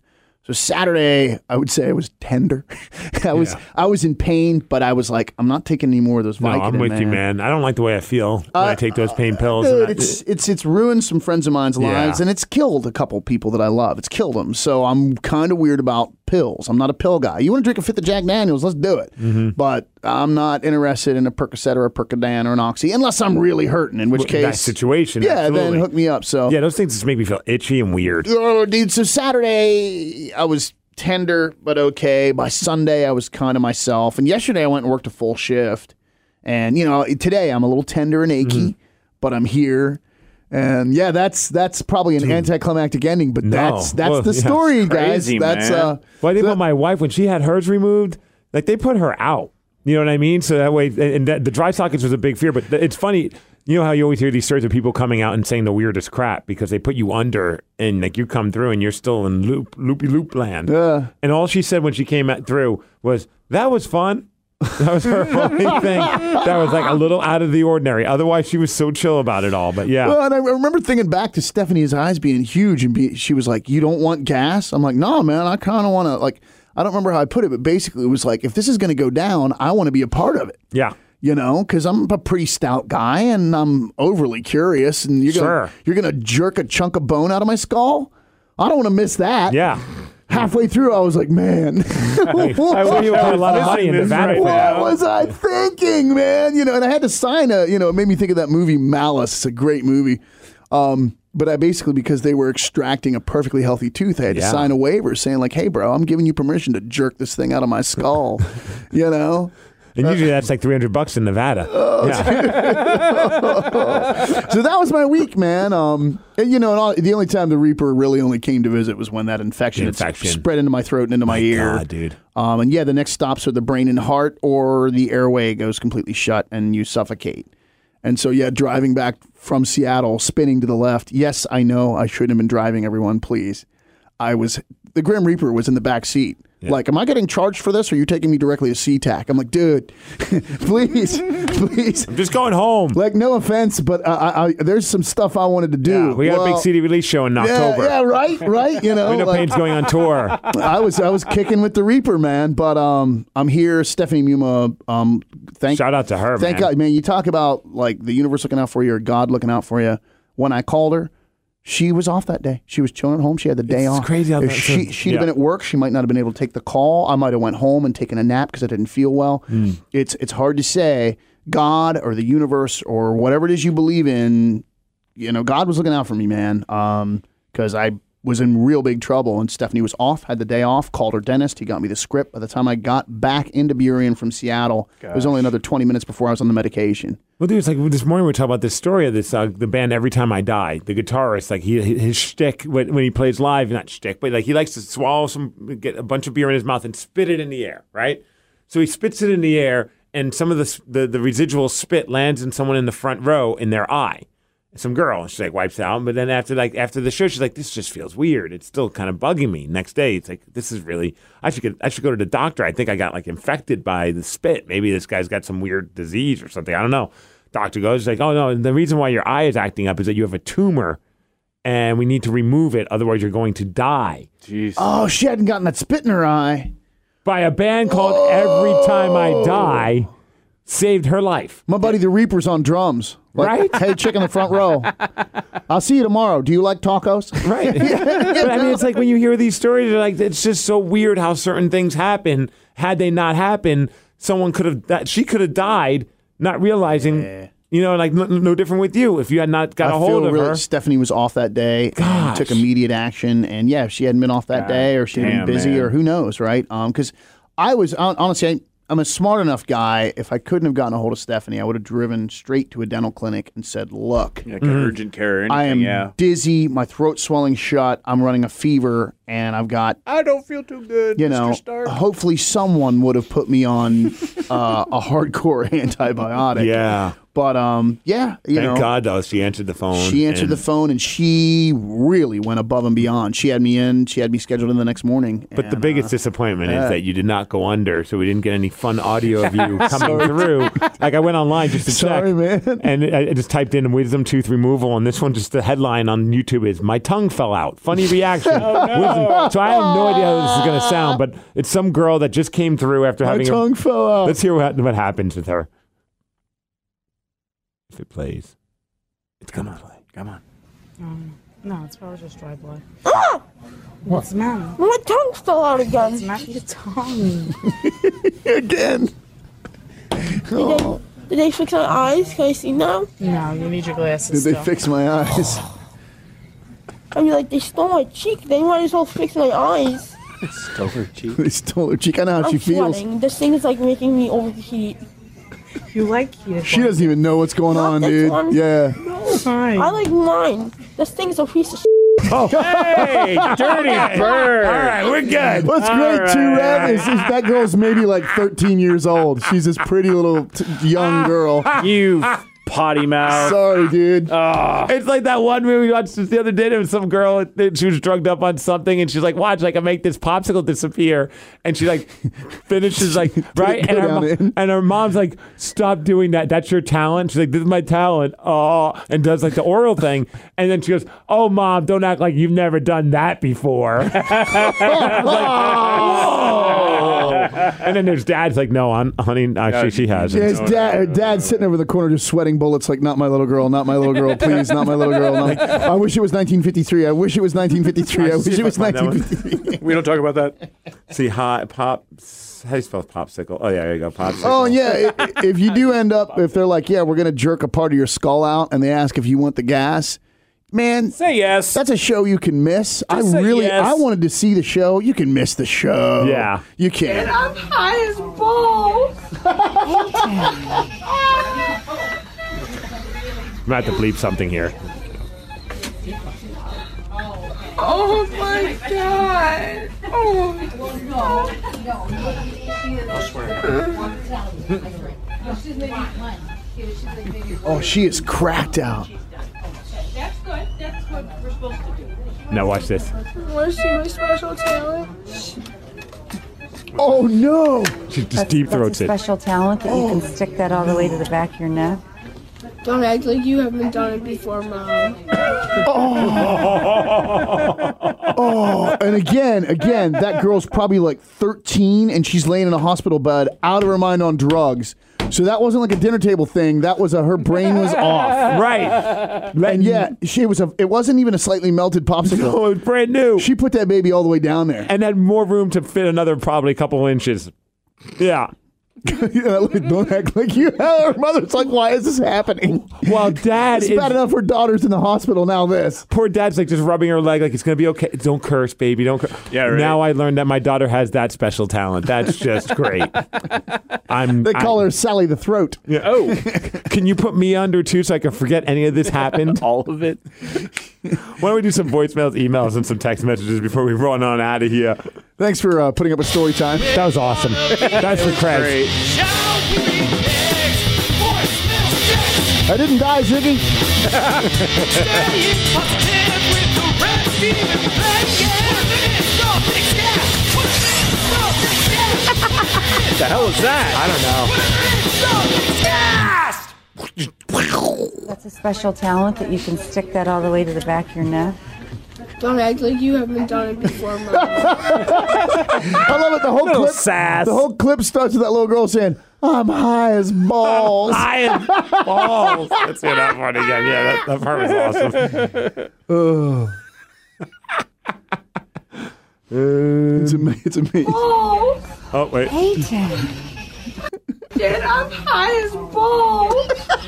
So Saturday, I would say I was tender. I was Yeah. I was in pain, but I was like, I'm not taking any more of those No, Vicodin, I'm with man. you, man. I don't like the way I feel when I take those pain pills. Dude, and I- it's it's it's ruined some friends of mine's Yeah. lives, and it's killed a couple people that I love. It's killed them. So I'm kind of weird about pills. I'm not a pill guy. You want to drink a fifth of Jack Daniels? Let's do it. Mm-hmm. But I'm not interested in a Percocet or a Percodan or an Oxy unless I'm really hurting. In which Well, case, that situation, yeah, absolutely. then hook me up. So yeah, those things just make me feel itchy and weird. Oh, dude. So Saturday, I was tender, but okay. By Sunday, I was kind of myself. And yesterday, I went and worked a full shift. And, you know, today I'm a little tender and achy, Mm-hmm. but I'm here. And yeah, that's that's probably an anticlimactic ending, but No. that's that's Well, the yeah. story, guys. Crazy, that's man. uh Well, I think so- about my wife when she had hers removed, like they put her out. You know what I mean? So that way, and that, the dry sockets was a big fear. But th- it's funny, you know how you always hear these stories of people coming out and saying the weirdest crap because they put you under and like you come through and you're still in loop loopy loop land. Yeah. And all she said when she came out through was, "That was fun." That was her only thing. That was like a little out of the ordinary. Otherwise, she was so chill about it all. But yeah. Well, and I remember thinking back to Stephanie's eyes being huge, and be, she was like, "You don't want gas?" I'm like, "No, man. I kind of want to." Like, I don't remember how I put it, but basically, it was like, if this is going to go down, I want to be a part of it. Yeah. You know, because I'm a pretty stout guy, and I'm overly curious, and you're Sure. gonna you're gonna jerk a chunk of bone out of my skull. I don't want to miss that. Yeah. Halfway through, I was like, "Man, I wish you put a lot of money in Nevada for what that. was I thinking, man?" You know, and I had to sign a, you know, it made me think of that movie Malice. It's a great movie. Um, but I basically, because they were extracting a perfectly healthy tooth, I had to Yeah. sign a waiver saying like, "Hey, bro, I'm giving you permission to jerk this thing out of my skull." You know? And usually that's like three hundred bucks in Nevada. Oh, yeah. So that was my week, man. Um, and, you know, and all, the only time the Reaper really only came to visit was when that infection, The infection. spread into my throat and into my, ear. God, dude. Um, and yeah, the next stops are the brain and heart, or the airway goes completely shut and you suffocate. And so, yeah, driving back from Seattle, spinning to the left. Yes, I know I shouldn't have been driving, everyone, please. I was, the Grim Reaper was in the back seat. Like, am I getting charged for this, or are you taking me directly to SeaTac? I'm like, dude, please, please. I'm just going home. Like, no offense, but I, I, I, there's some stuff I wanted to do. Yeah, we got a Well, big C D release show in yeah, October. yeah, right, right. You know, Window like, Pain's going on tour. I was I was kicking with the Reaper, man. But um, I'm here, Stephanie Muma. Um, thank Shout out to her, thank man. God, man. You talk about like the universe looking out for you or God looking out for you. When I called her, she was off that day. She was chilling at home. She had the day It's off. crazy how If that- she she'd yeah. have been at work, she might not have been able to take the call. I might have went home and taken a nap because I didn't feel well. Hmm. It's it's hard to say. God or the universe or whatever it is you believe in, you know, God was looking out for me, man. Um, because I was in real big trouble, and Stephanie was off, had the day off, called her dentist. He got me the script. By the time I got back into Burien from Seattle, it was only another twenty minutes before I was on the medication. Well, dude, it's like this morning we were talking about this story of this uh, the band Every Time I Die. The guitarist, like he his shtick when, when he plays live, not shtick, but like he likes to swallow some, get a bunch of beer in his mouth and spit it in the air, right? So he spits it in the air, and some of the the, the residual spit lands in someone in the front row in their eye. Some girl, and she like wipes it out, but then after like after the show, she's like, "This just feels weird. It's still kind of bugging me." Next day, it's like, "This is really. I should get. I should go to the doctor. I think I got like infected by the spit. Maybe this guy's got some weird disease or something. I don't know." Doctor goes like, "Oh no, the reason why your eye is acting up is that you have a tumor, and we need to remove it. Otherwise, you're going to die." Jeez. Oh, she hadn't gotten that spit in her eye. By a band called Every Time I Die, saved her life. My buddy the Reaper's on drums. Like, Right? Hey, chick in the front row. I'll see you tomorrow. Do you like tacos? Right. But I mean, it's like when you hear these stories, you're like, it's just so weird how certain things happen. Had they not happened, someone could have, that she could have died, not realizing, you know, like no, no different with you. If you had not got I a hold feel of really, her. Stephanie was off that day. and Gosh. Took immediate action. And yeah, if she hadn't been off that day, or she had been damn, busy, man. or who knows, right? Because I was, hon- honestly, I, I'm a smart enough guy. If I couldn't have gotten a hold of Stephanie, I would have driven straight to a dental clinic and said, look, Like an urgent care or anything, I am yeah. dizzy, my throat's swelling shut, I'm running a fever, and I've got, I don't feel too good, you know, hopefully someone would have put me on uh, a hardcore antibiotic. Yeah. But um, yeah, you Thank know, God, though, she answered the phone. she answered and- the phone, and she really went above and beyond. She had me in. She had me scheduled in the next morning. But the and, biggest uh, disappointment yeah. is that you did not go under, so we didn't get any fun audio of you coming through. Like, I went online just to Sorry, check. man. And I I just typed in wisdom tooth removal, and this one, just the headline on YouTube is, my tongue fell out. Funny reaction. Wisdom. So I have no idea how this is going to sound, but it's some girl that just came through after my having tongue a... fell out. Let's hear what, what happens with her. If it plays. It's going to play. Come on. Um, no, it's probably just dry blood. Ah! What's the matter? My tongue fell out again. It's not your tongue. Again. Did, they, did they fix my eyes? Can I see now? No, you need your glasses. Did they still. fix my eyes? I mean, like, they stole my cheek. They might as well fix my eyes. Stole her cheek. They stole her cheek. I know how I'm she feels. sweating. This thing is, like, making me overheat. You like heated She doesn't even know what's going Not on, this dude. one. Yeah. Fine. I like mine. This thing's a piece of shit. Hey, dirty bird. All right, we're good. What's All great too, right. Rev, is, is that girl's maybe like thirteen years old. She's this pretty little t- young girl. You potty mouth. Sorry, dude. It's like that one movie we watched just the other day. There was some girl, she was drugged up on something, and she's like, watch, like, I make this popsicle disappear. And she, like, finishes, like, right? go And her, down mo- in. and her mom's like, stop doing that. That's your talent. She's like, this is my talent. Oh, and does, like, the oral thing. And then she goes, oh, Mom, don't act like you've never done that before. I was like, whoa. And then there's Dad's like, no, I'm, honey, actually, she hasn't. Yeah, his dad, her dad's sitting over the corner just sweating bullets like, not my little girl, not my little girl, please, not my little girl. Not my- I wish it was nineteen fifty-three. I wish it was nineteen fifty-three. I wish it was Find that one. nineteen fifty-three. We don't talk about that. See, hot, pop, how do you spell popsicle? Oh, yeah, there you go, popsicle. Oh, yeah. i- If you do end up, if they're like, yeah, we're going to jerk a part of your skull out, and they ask if you want the gas, man, Say yes. that's a show you can miss. I say really, yes. I wanted to see the show. You can miss the show. Yeah. You can. I'm high as balls. I'm going to have to bleep something here. Oh, my God. Oh, Oh, she is cracked out. that's good. That's what we're supposed to do. Now watch this. Want to see my special talent? Oh, no. She just deep throats it. Special talent that you can stick that all the way to the back of your neck. Don't act like you haven't done it before, Mom. Oh, and again, again, that girl's probably like thirteen, and she's laying in a hospital bed, out of her mind on drugs. So that wasn't like a dinner table thing. That was a her brain was off. Right. And yeah, she was a. It wasn't even a slightly melted popsicle. Oh, it's brand new. She put that baby all the way down there. And had more room to fit another probably couple inches. Yeah. Yeah, like, don't act like you. Her mother's like, why is this happening? Well, Dad It's is... bad enough her daughter's in the hospital. Now this. Poor Dad's like just rubbing her leg like it's going to be okay. Don't curse, baby. Don't curse. Yeah, right. Now I learned that my daughter has that special talent. That's just great. I'm. They call I- her Sally the Throat. Yeah. Oh. Can you put me under too so I can forget any of this happened? All of it. Why don't we do some voicemails, emails, and some text messages before we run on out of here? Thanks for uh, putting up a story time. That was awesome. That's for Craig. I didn't die, Ziggy. What the hell is that? I don't know. That's a special talent that you can stick that all the way to the back of your neck. Don't act like you haven't done it before, Mom. I love it. The whole Little clip. sass. The whole clip starts with that little girl saying, "I'm high as balls." I am balls. Let's hear that one again. Yeah, that, that part was awesome. It's amazing. It's amazing. Oh, Oh, wait. Hey, Dad. Dad, I'm high as balls.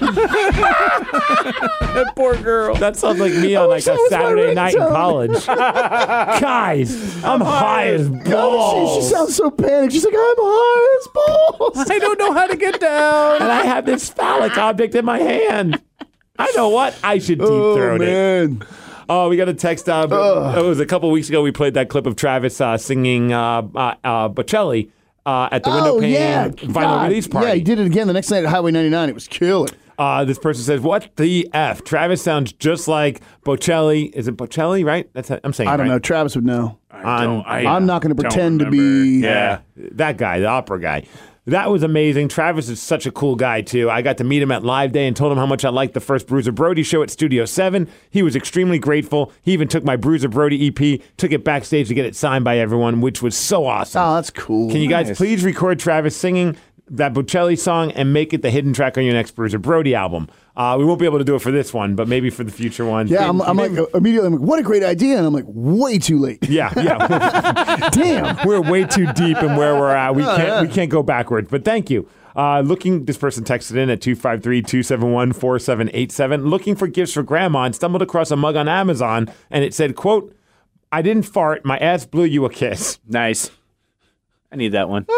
That poor girl. That sounds like me on like wish that a was my Saturday night in ringtone. college. Guys, I'm high as She, she balls. sounds so panicked. She's like, "I'm high as balls." I don't know how to get down. And I have this phallic object in my hand. I know what? I should deep Oh throat it. man. Oh, we got a text. Uh, it was a couple weeks ago. We played that clip of Travis uh, singing uh, uh, uh, Bocelli uh, at the window Oh pane yeah. vinyl God. release party. Yeah, he did it again the next night at Highway ninety-nine. It was killing. Uh, this person says, "What the f?" Travis sounds just like Bocelli. Is it Bocelli? Right? That's how, I'm saying. I don't right? know. Travis would know. I don't- I I'm not going to don't pretend to remember. be. Yeah, that guy, the opera guy. That was amazing. Travis is such a cool guy, too. I got to meet him at Live Day and told him how much I liked the first Bruiser Brody show at Studio seven. He was extremely grateful. He even took my Bruiser Brody E P, took it backstage to get it signed by everyone, which was so awesome. Oh, that's cool. Can you guys Nice. please record Travis singing that Bocelli song and make it the hidden track on your next Bruiser Brody album? Uh, we won't be able to do it for this one, but maybe for the future one. Yeah, I'm, I'm like immediately. I'm like, what a great idea, and I'm like, way too late. Yeah, yeah. Damn. We're way too deep in where we're at. We can't we can't go backwards. But thank you. Uh, looking, this person texted in at two five three, two seven one, four seven eight seven, looking for gifts for grandma and stumbled across a mug on Amazon, and it said, quote, "I didn't fart, my ass blew you a kiss." Nice. I need that one. I'm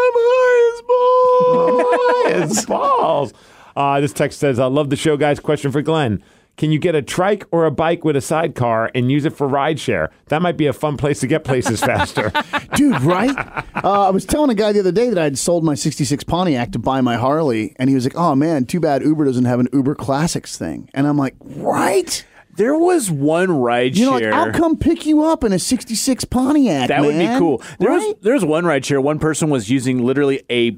high as balls. High as balls. Uh, this text says, "I love the show, guys. Question for Glenn. Can you get a trike or a bike with a sidecar and use it for rideshare? That might be a fun place to get places faster." Dude, right? Uh, I was telling a guy the other day that I had sold my sixty-six Pontiac to buy my Harley, and he was like, "Oh, man, too bad Uber doesn't have an Uber Classics thing." And I'm like, right? There was one ride You know, share. like, I'll come pick you up in a sixty-six Pontiac, That would be man. cool. There Right? was there's one ride share. One person was using literally a.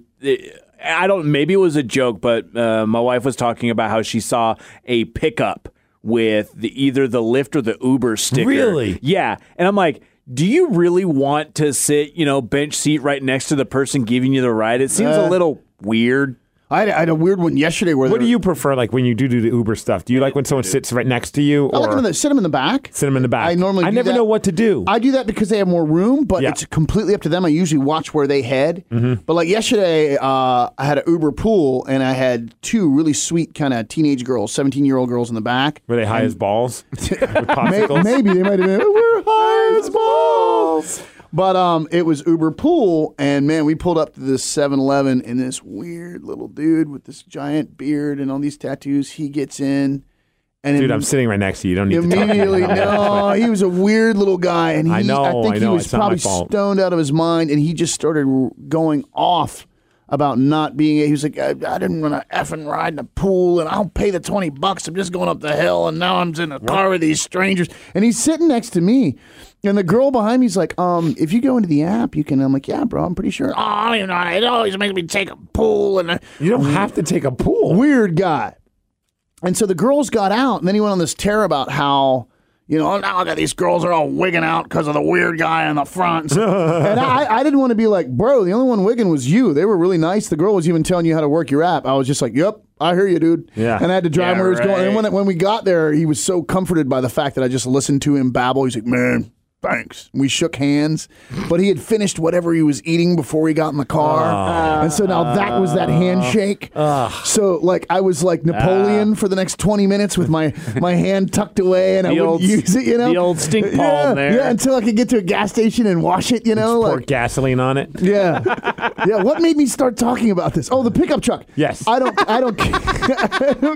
I don't. Maybe it was a joke, but uh, my wife was talking about how she saw a pickup with the either the Lyft or the Uber sticker. Really? Yeah. And I'm like, do you really want to sit, you know, bench seat right next to the person giving you the ride? It seems Uh, a little weird. I had, I had a weird one yesterday where What they do you prefer, like, when you do do the Uber stuff? Do you like when someone sits right next to you? I like or them in the, sit them in the back. sit them in the back? I normally I do never that. know what to do. I do that because they have more room, but Yeah. it's completely up to them. I usually watch where they head. Mm-hmm. But like yesterday, uh, I had an Uber pool, and I had two really sweet kind of teenage girls, seventeen-year-old girls in the back. Were they high as balls? With May- popsicles? maybe they might have been, we're high as balls. But um, it was Uber pool, and man, we pulled up to this seven eleven, and this weird little dude with this giant beard and all these tattoos, he gets in. And Dude, it- I'm sitting right next to you. You don't need to talk to me. Immediately, no, he was a weird little guy, and he, I know, think I he know, was it's not my probably fault. stoned out of his mind, and he just started going off about not being. He was like, I, I didn't want to effing ride in a pool, and I'll pay the twenty bucks. I'm just going up the hill, and now I'm in a car with these strangers, and he's sitting next to me. And the girl behind me's like, um, if you go into the app, you can. I'm like, yeah, bro, I'm pretty sure. Oh, I don't even know. It always makes me take a pool, and a You don't have to take a pool. weird guy. And so the girls got out, and then he went on this tear about how, you know, oh, now I got these girls are all wigging out because of the weird guy in the front. And I, I didn't want to be like, bro, the only one wigging was you. They were really nice. The girl was even telling you how to work your app. I was just like, yep, I hear you, dude. Yeah. And I had to drive Yeah, where he was going. And right. when, when we got there, he was so comforted by the fact that I just listened to him babble. He's like, man, thanks. We shook hands, but he had finished whatever he was eating before he got in the car. And so now that was that handshake. So like I was like Napoleon for the next twenty minutes with my, my hand tucked away, and I The wouldn't old- use it, you know? the old stink palm yeah, there. Yeah, until I could get to a gas station and wash it, you know? Pour Like, gasoline on it. yeah. Yeah, what made me start talking about this? Oh, the pickup truck. Yes. I don't I don't care. I don't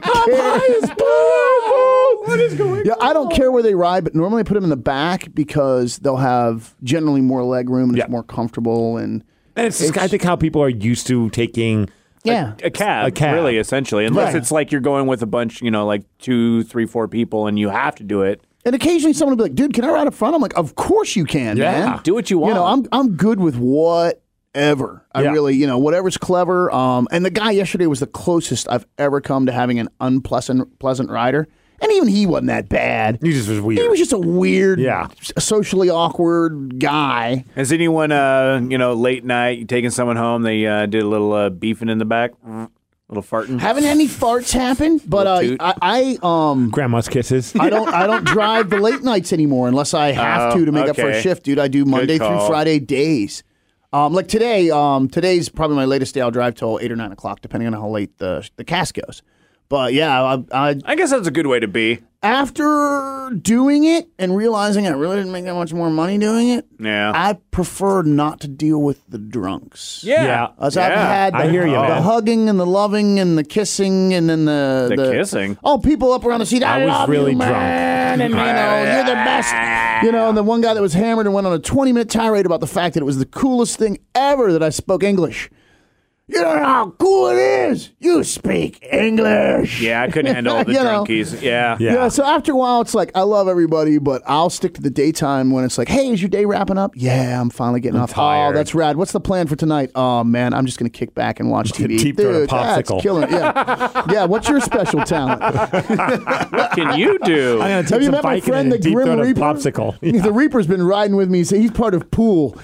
care. What is going Yeah, I don't care where they ride, but normally I put them in the back because they'll have generally more leg room and Yeah. it's more comfortable. And And it's, just, It's- I think, how people are used to taking. yeah, A cab, A cab. really, essentially. Unless Right. it's like you're going with a bunch, you know, like two, three, four people, and you have to do it. and occasionally someone will be like, "Dude, can I ride up front?" I'm like, "Of course you can, Yeah. man. Do what you want. You know, I'm I'm good with whatever. I Yeah. really, you know, whatever's clever. Um, and the guy yesterday was the closest I've ever come to having an unpleasant pleasant rider. And even he wasn't that bad. He just was weird. He was just a weird, Yeah. socially awkward guy. Has anyone, uh, you know, late night, you taking someone home, they uh, did a little uh, beefing in the back, a little farting? Haven't had any farts happen, but uh, Little toot. I, I um Grandma's kisses. I don't I don't drive the late nights anymore unless I have Oh, to to make up for a okay. shift, dude. I do Monday through call. Friday days. Um, like today, um, today's probably my latest day. I'll drive till eight or nine o'clock, depending on how late the the cast goes. But yeah, I, I I guess that's a good way to be. after doing it and realizing I really didn't make that much more money doing it, Yeah. I prefer not to deal with the drunks. yeah. Yeah. As I've had the, I hear you, the man. hugging and the loving and the kissing and then the The kissing? Oh, people up around the seat. I, I was love really you, drunk. man, and you know you're the best. You know, and the one guy that was hammered and went on a twenty minute tirade about the fact that it was the coolest thing ever that I spoke English. You don't know how cool it is. You speak English. Yeah, I couldn't handle all the You know? drunkies. Yeah. Yeah. Yeah, so after a while, it's like, I love everybody, but I'll stick to the daytime when it's like, hey, is your day wrapping up? Yeah, I'm finally getting off. tired. Oh, that's rad. What's the plan for tonight? Oh, man, I'm just going to kick back and watch T V. Deep throat a Dude, that's popsicle. killing it. Yeah. Yeah, what's your special talent? What can you do? I'm gonna take Have you some met my Vicodin friend, and the deep Grim throat a Reaper? popsicle. The Reaper's been riding with me, so he's part of Pool.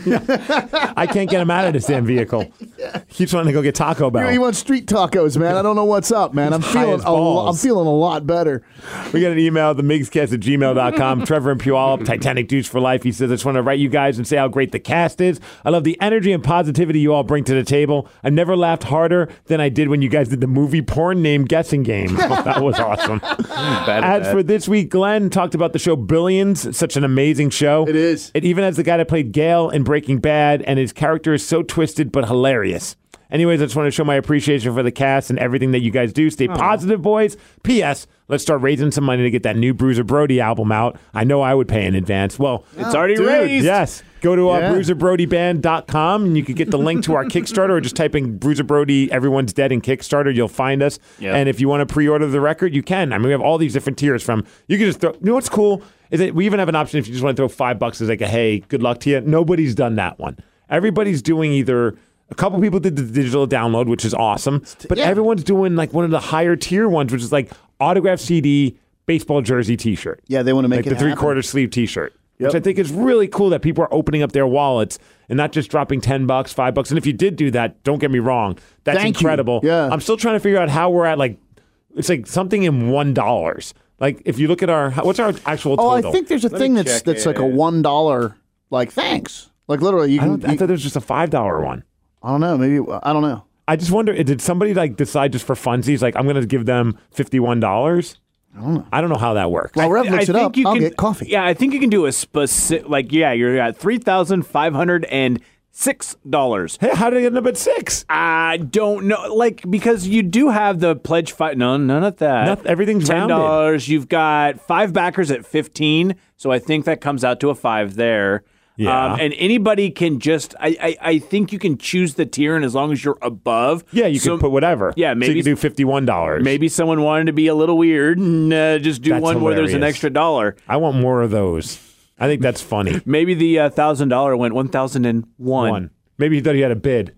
I can't get him out of this damn vehicle. He keeps wanting to go get Taco Bell. He wants street tacos, man. I don't know what's up, man. I'm He's high feeling as a lo- I'm balls. feeling a lot better. We got an email, the migscast at gmail dot com. Trevor and Puyallup, Titanic Dudes for Life. He says, I just want to write you guys and say how great the cast is. I love the energy and positivity you all bring to the table. I never laughed harder than I did when you guys did the movie porn name guessing game. Oh, that was awesome. Bad at As that. for this week, Glenn talked about the show Billions. Such an amazing show. It is. It even has the guy that played Gale in Breaking Bad, and his character is so twisted but hilarious. Anyways, I just want to show my appreciation for the cast and everything that you guys do. Stay positive, boys. P S. Let's start raising some money to get that new Bruiser Brody album out. I know I would pay in advance. Well, It's already dude, raised. yes. Go to uh, Yeah. bruiser brody band dot com and you can get the link to our Kickstarter, or just type in Bruiser Brody Everyone's Dead in Kickstarter. You'll find us. Yep. And if you want to pre-order the record, you can. I mean, we have all these different tiers from, you can just throw, you know what's cool? Is that we even have an option if you just want to throw five bucks as like a, hey, good luck to you. Nobody's done that one. Everybody's doing either, a couple people did the digital download, which is awesome, but yeah. everyone's doing like one of the higher tier ones, which is like autographed C D, baseball jersey t-shirt. Yeah, they want to make Like it the three happen. quarter sleeve t-shirt. Yep. Which I think is really cool that people are opening up their wallets and not just dropping ten bucks, five bucks. And if you did do that, don't get me wrong, that's Thank you. incredible. Yeah. I'm still trying to figure out how we're at, like, it's like something in one dollars. Like if you look at our, what's our actual Oh, total? I think there's a thing that's check that's like a it. one dollar. Like thanks. Like literally, you I, can. don't, I you- thought there was just a five dollar one. I don't know. Maybe I don't know. I just wonder, did somebody like decide just for funsies, like I'm going to give them fifty-one dollars? I don't know. I don't know how that works. Well, Rev looks it up. you I'll can, get coffee. Yeah, I think you can do a specific, like, yeah, you're at three thousand five hundred six dollars. Hey, how did I end up at six? I don't know, like, because you do have the pledge fight. No, none of that. Not- everything's ten rounded. dollars. You've got five backers at fifteen, so I think that comes out to a five there. Yeah. Um, and anybody can just, I, I, I think you can choose the tier, and as long as you're above. Yeah, you so, can put whatever. Yeah, So maybe you can do fifty-one dollars. Maybe someone wanted to be a little weird and uh, just do That's one where there's an hilarious. extra dollar. I want more of those. I think that's funny. Maybe the uh, thousand dollar went one thousand and one. One. Maybe he thought he had a bid.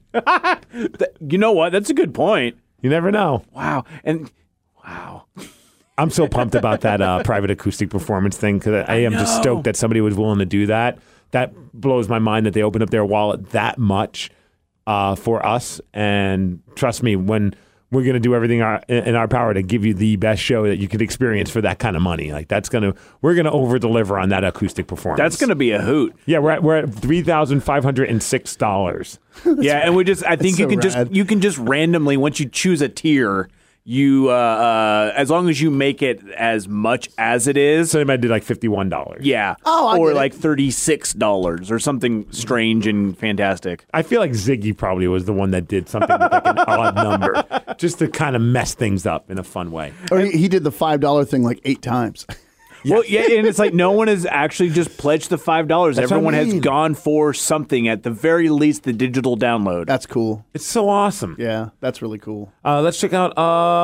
You know what? That's a good point. You never know. Wow. And wow. I'm so pumped about that uh, private acoustic performance thing because I am just stoked that somebody was willing to do that. That blows my mind that they opened up their wallet that much uh, for us. And trust me, when we're going to do everything our, in our power to give you the best show that you could experience for that kind of money, like that's going to, we're going to over deliver on that acoustic performance. That's going to be a hoot. Yeah, we're at, we're at three thousand five hundred six dollars. Yeah, and we just I think That's you so can rad. just you can just randomly, once you choose a tier, you uh, uh as long as you make it as much as it is. So they might do like fifty-one dollars. Yeah. Oh, I or get it. like thirty-six dollars or something strange and fantastic. I feel like Ziggy probably was the one that did something with like an odd number just to kind of mess things up in a fun way. Or he, he did the five dollar thing like eight times. Well, yeah, and it's like no one has actually just pledged the five dollars. That's what I Everyone has mean. gone for something, at the very least, the digital download. That's cool. It's so awesome. Yeah, that's really cool. Uh, let's check out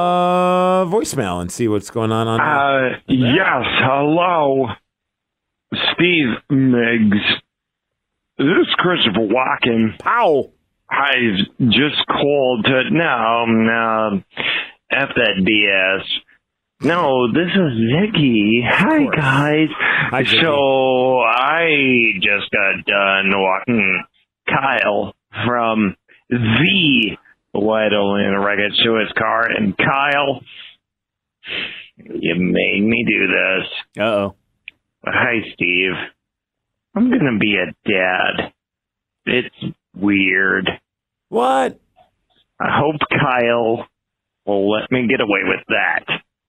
uh, voicemail and see what's going on on Uh, yes, hello, Steve Miggs. This is Christopher Walken. Pow! I just called to, no, no, F that B S. No, this is Ziggy. Hi, course. guys. Hi, Ziggy. So, I just got done walking Kyle from the White Atlanta Records to his car, and Kyle, you made me do this. Uh-oh. Hi, Steve. I'm gonna be a dad. It's weird. What? I hope Kyle will let me get away with that.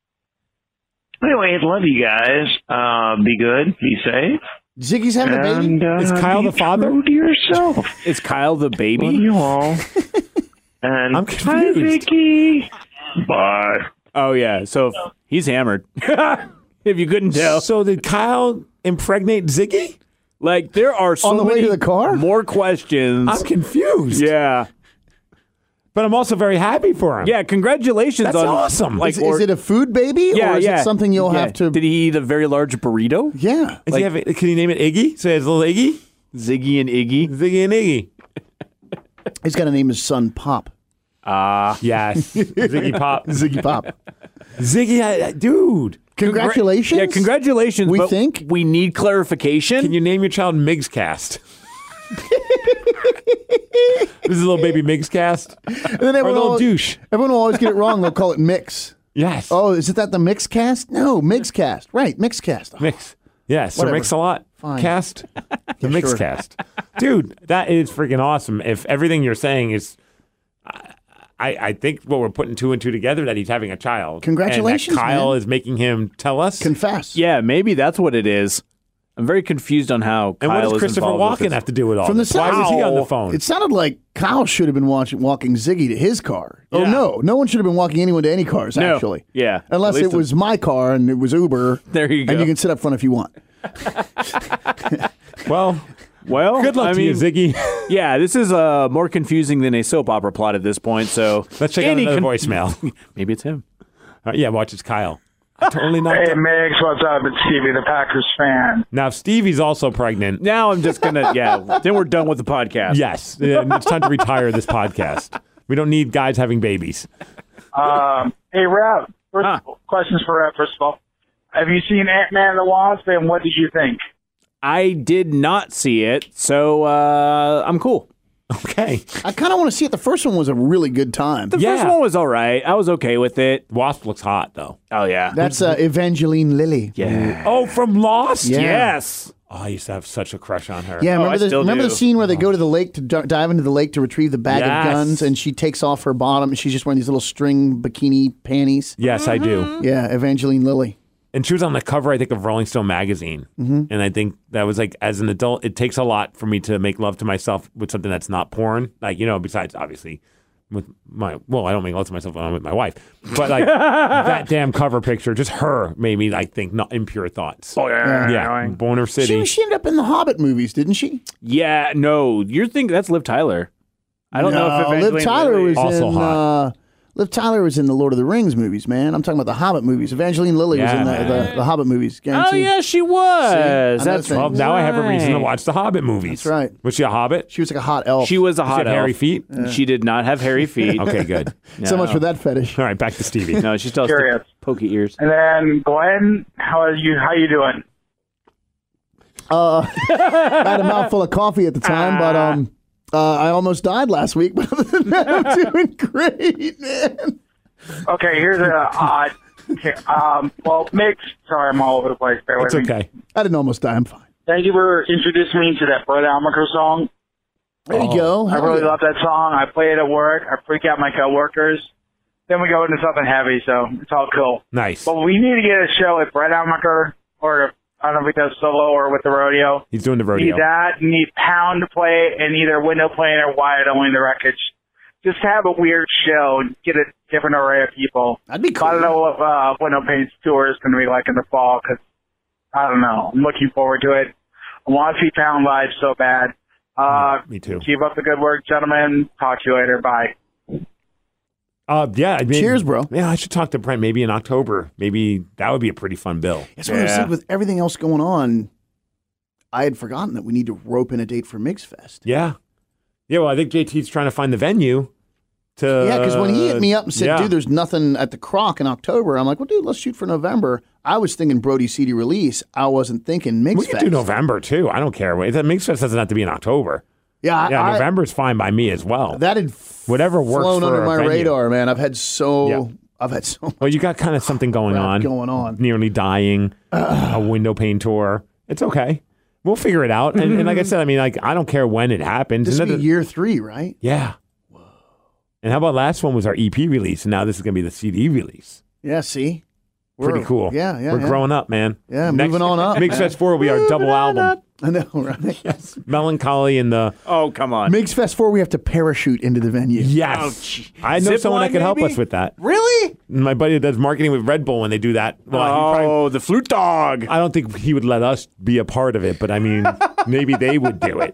Anyway, love you guys. Uh, be good. Be safe. Ziggy's having a baby. And, uh, Is Kyle be the father? true to yourself. Is Kyle the Love baby? you all. And I'm bye, confused. Vicky. Bye. Oh, yeah. So he's hammered. If you couldn't tell. So did Kyle impregnate Ziggy? Like, there are so On the way many to the car? more questions. I'm confused. Yeah. But I'm also very happy for him. Yeah, congratulations That's on awesome. Like, is, or- is it a food baby, yeah, or is yeah. it something you'll Yeah. have to? Did he eat a very large burrito? Yeah. Does he have it- can you name it Iggy? So it's little Iggy? Ziggy and Iggy. Ziggy and Iggy. He's got to name his son Pop. Ah, Yes. Ziggy Pop. Ziggy Pop. Ziggy, I- dude. Congratulations. yeah, congratulations. We but think? we need clarification. Can you name your child Migs Cast? This is a little baby Migs Cast. And then Or a everyone little will, douche. everyone will always get it wrong. They'll call it Mix. Yes. Oh, is it that the Mix Cast? No, Mix Cast. Right, Mix Cast. Mix. Yes. So Whatever. Mix a lot. Fine. Cast. The Mix sure. Cast. Dude, that is freaking awesome. If everything you're saying is. I, I think what we're putting two and two together that he's having a child. Congratulations, And that Kyle man. is making him tell us. Confess. Yeah, maybe that's what it is. I'm very confused on how and Kyle what does is Christopher involved with Walken this. have to do with all From the this? Why was he on the phone? It sounded like Kyle should have been watching, walking Ziggy to his car. Oh, Yeah. no. No one should have been walking anyone to any cars, No. actually. Yeah. Unless At it least was my car and it was Uber. There you go. And you can sit up front if you want. Well, Well, good luck I to mean, you, Ziggy. Yeah, this is uh, more confusing than a soap opera plot at this point. So Let's check out any another con- voicemail. Maybe it's him. Uh, yeah, watch it's Kyle. Totally not. Hey, Migs, what's up? It's Stevie, the Packers fan. Now, if Stevie's also pregnant. Now I'm just gonna yeah. Then we're done with the podcast. Yes, uh, it's time to retire this podcast. We don't need guys having babies. Um, hey, Rev, first Huh. questions for Rev, first of all. Have you seen Ant-Man and the Wasp, and what did you think? I did not see it, so uh, I'm cool. Okay. I kind of want to see it. The first one was a really good time. The Yeah. first one was all right. I was okay with it. Wasp looks hot, though. Oh yeah. That's uh, Evangeline Lilly. yeah. Oh, from Lost? Yeah. Yes. Oh, I used to have such a crush on her. Yeah, Oh, remember, I the, still remember do. the scene where they go to the lake to d- dive into the lake to retrieve the bag Yes. of guns, and she takes off her bottom, and she's just wearing these little string bikini panties. Yes, I do. Yeah, Evangeline Lilly. And she was on the cover, I think, of Rolling Stone magazine. Mm-hmm. And I think that was like, as an adult, it takes a lot for me to make love to myself with something that's not porn. Like, you know, besides obviously with my, well, I don't make love to myself when I'm with my wife. But like that damn cover picture, just her made me like think not impure thoughts. Oh yeah. Yeah, Boner City. She, she ended up in the Hobbit movies, didn't she? Yeah. No, you're thinking that's Liv Tyler. I don't know if No, Evangeline Liv Tyler Lilly- was Also in. hot. Uh, Liv Tyler was in the Lord of the Rings movies, man. I'm talking about the Hobbit movies. Evangeline Lilly was Yeah, in the, man. the, the Hobbit movies. Oh Guaranteed. yeah, she was. See? I know That's things. Well, now I have a reason to right. watch the Hobbit movies. That's right. Was she a Hobbit? She was like a hot elf. She was a Does she hot have elf. hairy feet? She did not have hairy feet. Okay, good. So No. much for that fetish. All right, back to Stevie. No, she still has Curious. the pokey ears. And then, Glenn, how are you? How you doing? Uh, I had a mouthful of coffee at the time, but um, uh, I almost died last week. But other than that, I'm doing great, man. Okay, here's a odd. Okay, um, well, Migs, sorry, I'm all over the place. Bear It's with me. okay. I didn't almost die. I'm fine. Thank you for introducing me to that Brett Almacher song. There you go. I Hell really yeah. love that song. I play it at work. I freak out my coworkers. Then we go into something heavy, so it's all cool. Nice. But we need to get a show with Brett Almacher, or I don't know if he does solo or with the rodeo. He's doing the You rodeo. need that. You need Pound to play and either window playing or Wyatt owning the wreckage. Just have a weird show and get a different array of people. That'd be cool. I don't know what uh, Window Paint's tour is going to be like in the fall because I don't know. I'm looking forward to it. I want to see Pound live so bad. Uh, Me too. Keep up the good work, gentlemen. Talk to you later. Bye. Uh, yeah. I mean, Cheers, bro. Yeah, I should talk to Brent maybe in October. Maybe that would be a pretty fun bill. That's what I was Yeah. saying. With everything else going on, I had forgotten that we need to rope in a date for Mix Fest. Yeah. Yeah, well, I think J T's trying to find the venue to. Yeah, because when he hit me up and said, yeah. dude, there's nothing at the Croc in October, I'm like, well, dude, let's shoot for November. I was thinking Brody C D release. I wasn't thinking Mix We Fest. can do November too. I don't care. That Mix Fest doesn't have to be in October. Yeah, Yeah, I, November's fine by me as well. that had Whatever works flown for under a my venue. radar, man. I've had so, Yeah. I've had so much Well, you got kind of something going crap on. going on. Nearly dying, a window pane tour. It's okay. We'll figure it out. And, and like I said, I mean, like I don't care when it happens. This will Another- be year three, right? Yeah. And how about last one was our E P release, and now this is going to be the C D release. Yeah, see? Pretty We're- cool. Yeah, yeah. We're yeah. growing up, man. Yeah, moving on up, Mix man. Fest four will be our double album. I know, right? Yes. Melancholy and the. Oh come on. Mix Fest four, we have to parachute into the venue. Yes. I know Zip someone line, that could help maybe? us with that. Really? My buddy does marketing with Red Bull when they do that. Well, he probably- Oh, the flute dog. I don't think he would let us be a part of it, but I mean, maybe they would do it.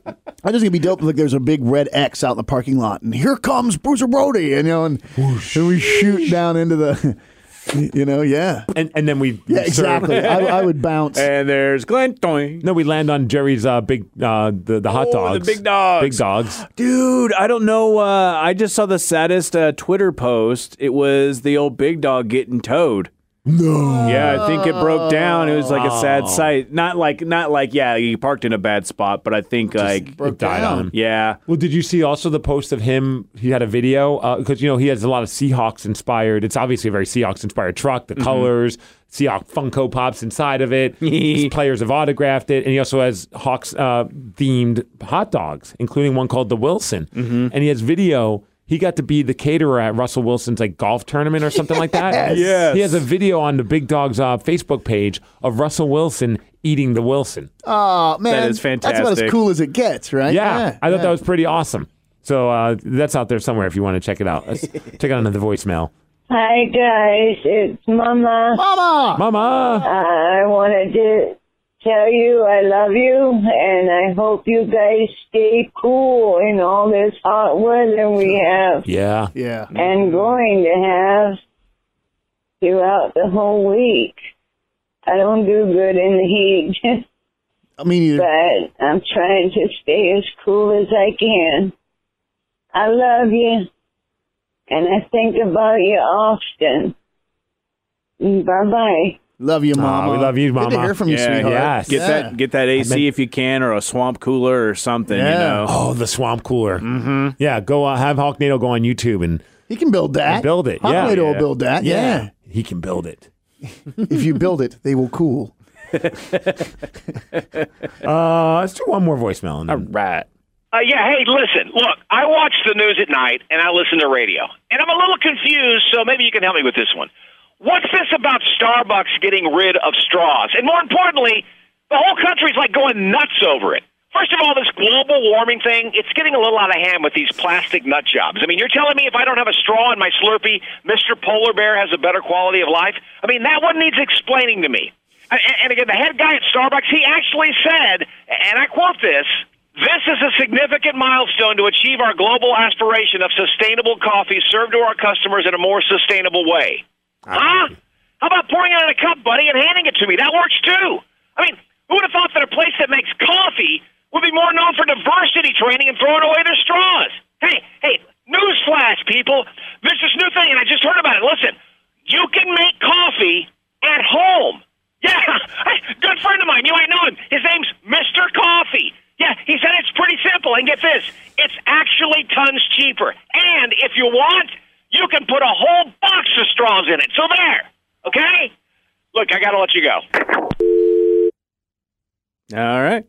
I just gonna be dope. Like there's a big red X out in the parking lot, and here comes Bruiser Brody, and you know, and, and we shoot down into the, you know, yeah, and and then we yeah exactly. I, I would bounce. And there's Glenn. Doing. No, we land on Jerry's uh, big uh, the the hot Oh, dogs, the big dogs, big dogs. Dude, I don't know. Uh, I just saw the saddest uh, Twitter post. It was the old big dog getting towed. No. Yeah, I think it broke down. It was like a sad Oh. sight. Not like, not like, yeah, he parked in a bad spot, but I think like broke It died down. on him. yeah. Well, did you see also the post of him? He had a video because you know he has a lot of Seahawks inspired. It's obviously a very Seahawks inspired truck. The Mm-hmm. colors, Seahawk Funko Pops inside of it. His players have autographed it, and he also has Hawks uh, themed hot dogs, including one called the Wilson. Mm-hmm. And he has video. He got to be the caterer at Russell Wilson's like golf tournament or something like that. Yes. He has a video on the Big Dogs uh, Facebook page of Russell Wilson eating the Wilson. Oh man, That is That's about fantastic. as cool as it gets, right? Yeah, I thought yeah. that was pretty awesome. So uh, that's out there somewhere if you want to check it out. Let's check it out on the voicemail. Hi guys, it's Mama. Mama. Mama. I wanted to tell you I love you, and I hope you guys stay cool in all this hot weather we have Yeah. Yeah. and going to have throughout the whole week. I don't do good in the heat, I mean, but I'm trying to stay as cool as I can. I love you, and I think about you often. Bye-bye. love you, Mama. Aw, we love you, Mama. Good to hear from you, Yeah, sweetheart. yes. Get Yeah. that, get that A C I meant- if you can, or a swamp cooler or something. You Yeah. know. Oh, the swamp cooler. Mm-hmm. Yeah, go uh, have Hawknado go on YouTube and, He can build that. and build it. Hot Yeah. Tomato yeah. will build that. Yeah. He can build it. If you build it, they will cool. Uh, let's do one more voicemail. And All then, right. Uh, yeah, hey, listen, look, I watch the news at night and I listen to radio. And I'm a little confused, so maybe you can help me with this one. What's this about Starbucks getting rid of straws? And more importantly, the whole country's like going nuts over it. First of all, this global warming thing, it's getting a little out of hand with these plastic nut jobs. I mean, you're telling me if I don't have a straw in my Slurpee, Mister Polar Bear has a better quality of life? I mean, that one needs explaining to me. And, and again, the head guy at Starbucks, he actually said, and I quote this, "This is a significant milestone to achieve our global aspiration of sustainable coffee served to our customers in a more sustainable way." Huh? How about pouring it in a cup, buddy, and handing it to me? That works, too. I mean, who would have thought that a place that makes coffee would be more known for diversity training and throwing away their straws? Hey, hey, newsflash, people. There's this new thing, and I just heard about it. Listen, you can make coffee at home. Yeah, hey, good friend of mine. You might know him. His name's Mister Coffee. Yeah, he said it's pretty simple. And get this, it's actually tons cheaper. And if you want, you can put a whole box of straws in it. So there, okay? Look, I got to let you go. All right.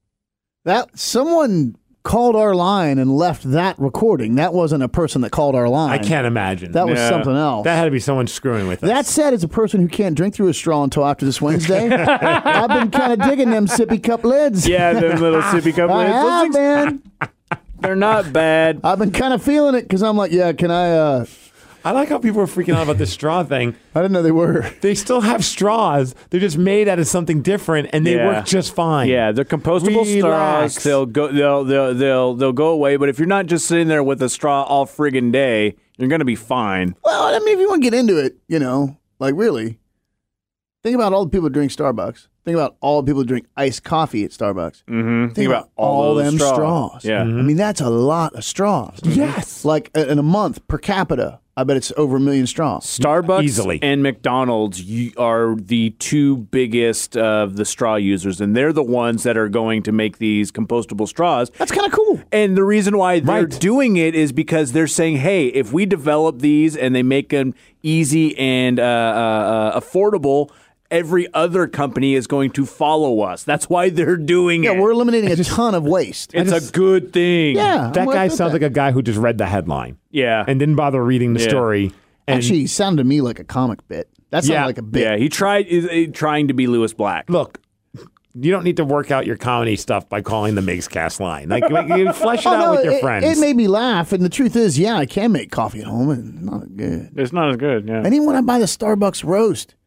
That someone called our line and left that recording. That wasn't a person that called our line. I can't imagine. That was Yeah. something else. That had to be someone screwing with us. That said, as a person who can't drink through a straw until after this Wednesday, I've been kind of digging them sippy cup lids. Yeah, them little sippy cup I lids. Those have, things- man. They're not bad. I've been kind of feeling it because I'm like, yeah, can I? Uh, I like how people are freaking out about the straw thing. I didn't know they were. They still have straws. They're just made out of something different, and they Yeah. work just fine. Yeah, they're compostable Relax. straws. They'll go. They'll they'll they'll they'll go away. But if you're not just sitting there with a straw all friggin' day, you're gonna be fine. Well, I mean, if you want to get into it, you know, like really, think about all the people who drink Starbucks. Think about all the people who drink iced coffee at Starbucks. Mm-hmm. Think, about, all those them straws. straws. Yeah. I mean, that's a lot of straws. Yes. Like uh, in a month per capita, I bet it's over a million straws. Starbucks Easily. and McDonald's y- are the two biggest of the straw users, and they're the ones that are going to make these compostable straws. That's kind of cool. And the reason why they're Right. doing it is because they're saying, hey, if we develop these and they make them easy and uh, uh, uh, affordable, every other company is going to follow us. That's why they're doing Yeah, it. we're eliminating a ton of waste. It's just- a good thing. Yeah, That I'm guy with sounds that. like a guy who just read the headline Yeah. and didn't bother reading the Yeah. story. And Actually, he sounded to me like a comic bit. That sounded Yeah. like a bit. Yeah, he tried is, is trying to be Lewis Black. look, you don't need to work out your comedy stuff by calling the Migscast line. Like, like you flesh it Oh, out no, with your it, friends. It made me laugh, and the truth is, yeah, I can make coffee at home, and not good. It's not as good. Yeah. And even when I buy the Starbucks roast,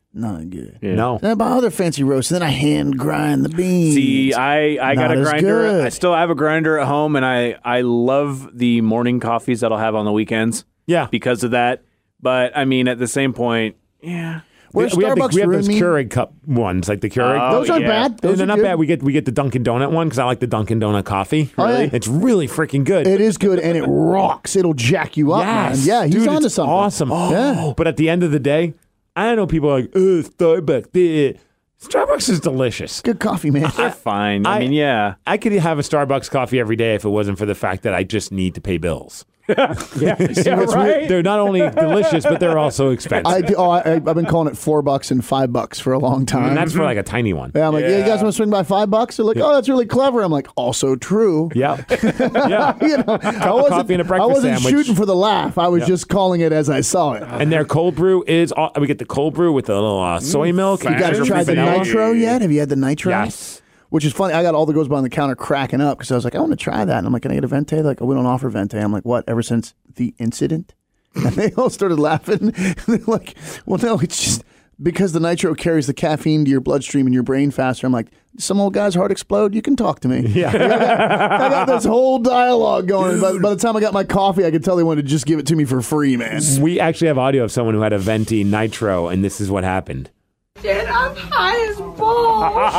not good. Yeah. No. Then I buy other fancy roasts, and then I hand grind the beans. See, I, I got Not a as grinder. good. I still have a grinder at home, and I, I love the morning coffees that I'll have on the weekends. Yeah. Because of that. But, I mean, at the same point, yeah. Where's we have, the, Starbucks we have ruined those me? Keurig cup ones, like the Keurig. Oh, Those aren't yeah. bad. Those they're are not good. bad. We get we get the Dunkin' Donut one because I like the Dunkin' Donut coffee. Oh, yeah. It's really freaking good. It is good, and it rocks. It'll jack you up, Yes. man. Yeah, he's Dude, onto it's something. awesome. Yeah. But at the end of the day, I know people are like, oh, Starbucks. eh." Starbucks is delicious. Good coffee, man. They're fine. I, I- mean, yeah. I could have a Starbucks coffee every day if it wasn't for the fact that I just need to pay bills. yeah, yeah, It's right. weird. They're not only delicious, but they're also expensive. I do, oh, I, I've been calling it four bucks and five bucks for a long time. and that's for like a tiny one. yeah, I'm like, yeah. you guys want to swing by five bucks? They're like, oh, that's really clever. I'm like, also true. Yeah. yeah. You know, I of wasn't, coffee and a I breakfast wasn't sandwich. shooting for the laugh. I was Yeah. just calling it as I saw it. And their cold brew is, aw- we get the cold brew with a little uh, soy milk. You guys sugar-free tried the vanilla. nitro yet? Have you had the nitro? Yes. Which is funny. I got all the girls behind the counter cracking up because I was like, I want to try that. And I'm like, can I get a Venti? They're like, oh, we don't offer Venti. I'm like, what? Ever since the incident? And they all started laughing. They're like, well, no, it's just because the nitro carries the caffeine to your bloodstream and your brain faster. I'm like, some old guy's heart explode? You can talk to me. Yeah. I, got, I got this whole dialogue going. By, by the time I got my coffee, I could tell they wanted to just give it to me for free, man. We actually have audio of someone who had a Venti nitro, and this is what happened. Dad, I'm high as balls.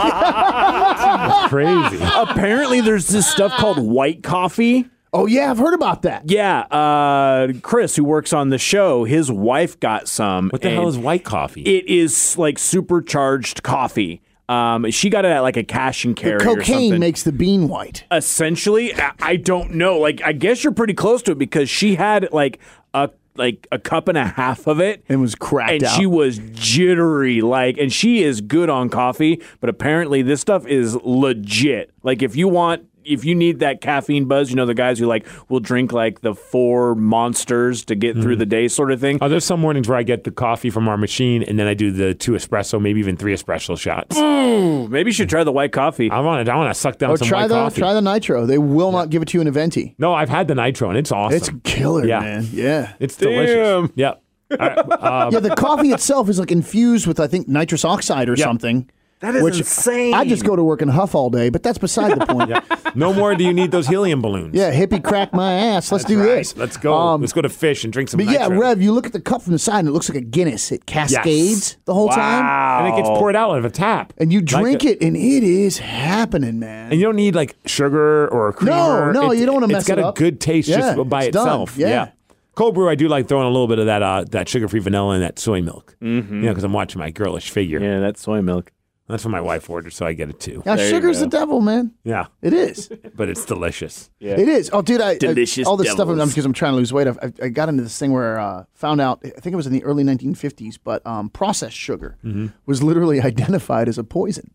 It's crazy. Apparently, there's this stuff called white coffee. Oh, yeah, I've heard about that. Yeah, uh, Chris, who works on the show, his wife got some. What the hell and is white coffee? It is like supercharged coffee. Um, she got it at like a cash and carry The or cocaine something. makes the bean white. Essentially, I, I don't know. Like, I guess you're pretty close to it because she had like a like a cup and a half of it and was cracked and out. she was jittery. Like, and she is good on coffee, but apparently this stuff is legit. Like, if you want. If you need that caffeine buzz, you know, the guys who like will drink like the four monsters to get through the day sort of thing. Oh, there's some mornings where I get the coffee from our machine and then I do the two espresso, maybe even three espresso shots. Ooh, maybe you should try the white coffee. I want to I want to suck down Or some try white the coffee. try the nitro. They will not give it to you in a venti. No, I've had the nitro and it's awesome. It's killer, Yeah. man. Yeah. It's delicious. Yep. All right, um, Yeah, the coffee itself is like infused with, I think, nitrous oxide or Yep. something. That is which insane. I just go to work and huff all day, but that's beside the point. yeah. no more do you need those helium balloons. hippie crack my ass. Let's That's do right. this. Let's go. Um, Let's go to fish and drink some But yeah, nitro. Rev, you look at the cup from the side and it looks like a Guinness. It cascades Yes. the whole Wow. time. And it gets poured out of a tap. And you Like drink a- it and it is happening, man. And you don't need like sugar or a creamer. No, no, It- you don't wanna mess It's got it a up. good taste Yeah, just by it's done. itself. Yeah. Cold brew, I do like throwing a little bit of that uh, that sugar-free vanilla in that soy milk. Mm-hmm. You know, because I'm watching my girlish figure. Yeah, that's soy milk. That's what my wife ordered, so I get it too. Now, There you sugar's go. the devil, man. Yeah. It is. But it's delicious. Yeah. It is. Oh, dude, I, Delicious I all this stuff devils. because I'm trying to lose weight. I've, I, I got into this thing where uh, found out. I think it was in the early nineteen fifties, but um, processed sugar was literally identified as a poison.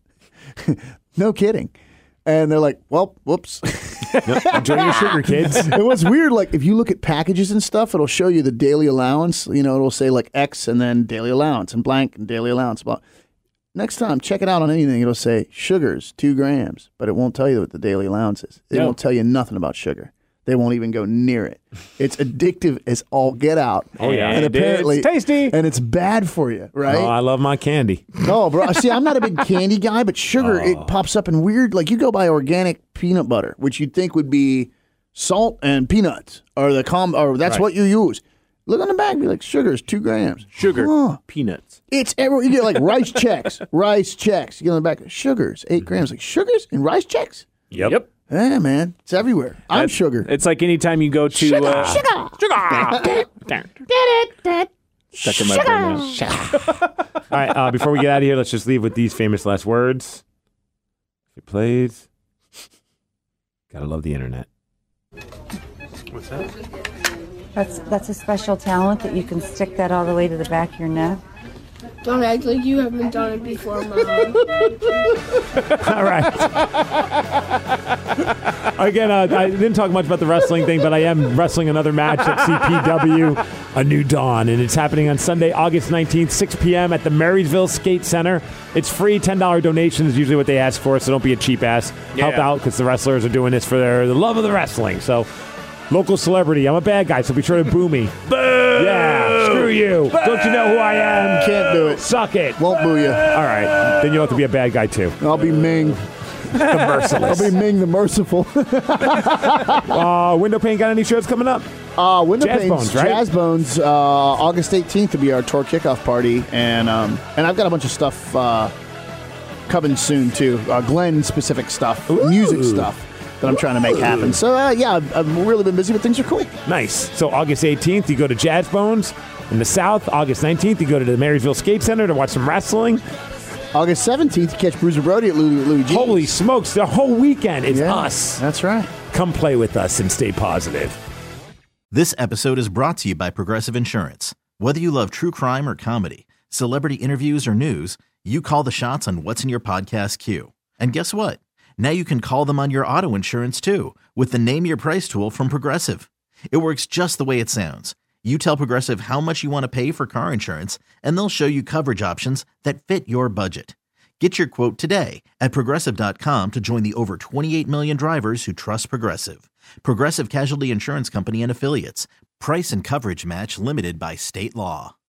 No kidding. And they're like, well, whoops. Enjoy your sugar, kids. And what's weird, like if you look at packages and stuff, it'll show you the daily allowance. You know, it'll say like X and then daily allowance and blank and daily allowance. Blah. Next time, check it out on anything. It'll say sugars, two grams, but it won't tell you what the daily allowance is. It No. won't tell you nothing about sugar. They won't even go near it. It's addictive as all get out. Oh, yeah. And And apparently, it's tasty. and it's bad for you, right? Oh, I love my candy. No, bro. See, I'm not a big candy guy, but sugar, it pops up in weird, like you go buy organic peanut butter, which you'd think would be salt and peanuts, or the com, or that's Right. what you use. Look on the back, be like, sugar's two grams. Sugar, Huh. peanuts. It's everywhere. You get like rice checks, rice checks. You get on the back, sugars, eight grams. Like, sugars and rice checks? Yep. Yep. Yeah, man. It's everywhere. I'm That's- sugar. It's like anytime you go to Sugar, uh, sugar. stuck in my brain now. All right, uh, before we get out of here, let's just leave with these famous last words. If it plays, gotta love the internet. What's that? That's that's a special talent that you can stick that all the way to the back of your neck. Don't act like you haven't done it before, Mom. All right. Again, uh, I didn't talk much about the wrestling thing, but I am wrestling another match at C P W, A New Dawn, and it's happening on Sunday, August nineteenth, six p.m. at the Marysville Skate Center. It's free, ten dollars donation is usually what they ask for, so don't be a cheap ass. Help Yeah. out because the wrestlers are doing this for their the love of the wrestling. So Local celebrity. I'm a bad guy, so be sure to boo me. Boo! Yeah, screw you. Boo! Don't you know who I am? Can't do it. Suck it. Won't boo you. All right. Then you'll have to be a bad guy, too. I'll be Ming. The merciless. I'll be Ming the Merciful. uh, Window Pane got any shows coming up? Uh, Window Jazz Panes, Bones, right? Jazz Bones, uh, August eighteenth to be our tour kickoff party. And um, and I've got a bunch of stuff uh, coming soon, too. Uh, Glenn-specific stuff, Ooh. music stuff that I'm trying to make happen. So, uh, yeah, I've, I've really been busy, but things are cool. Nice. So August eighteenth, you go to Jazz Bones in the South. August nineteenth, you go to the Marysville Skate Center to watch some wrestling. August seventeenth, you catch Bruiser Brody at Louis, Louis G's. Holy smokes, the whole weekend is Yeah, us. That's right. Come play with us and stay positive. This episode is brought to you by Progressive Insurance. Whether you love true crime or comedy, celebrity interviews or news, you call the shots on what's in your podcast queue. And guess what? Now you can call them on your auto insurance too with the Name Your Price tool from Progressive. It works just the way it sounds. You tell Progressive how much you want to pay for car insurance, and they'll show you coverage options that fit your budget. Get your quote today at Progressive dot com to join the over twenty-eight million drivers who trust Progressive. Progressive Casualty Insurance Company and Affiliates. Price and coverage match limited by state law.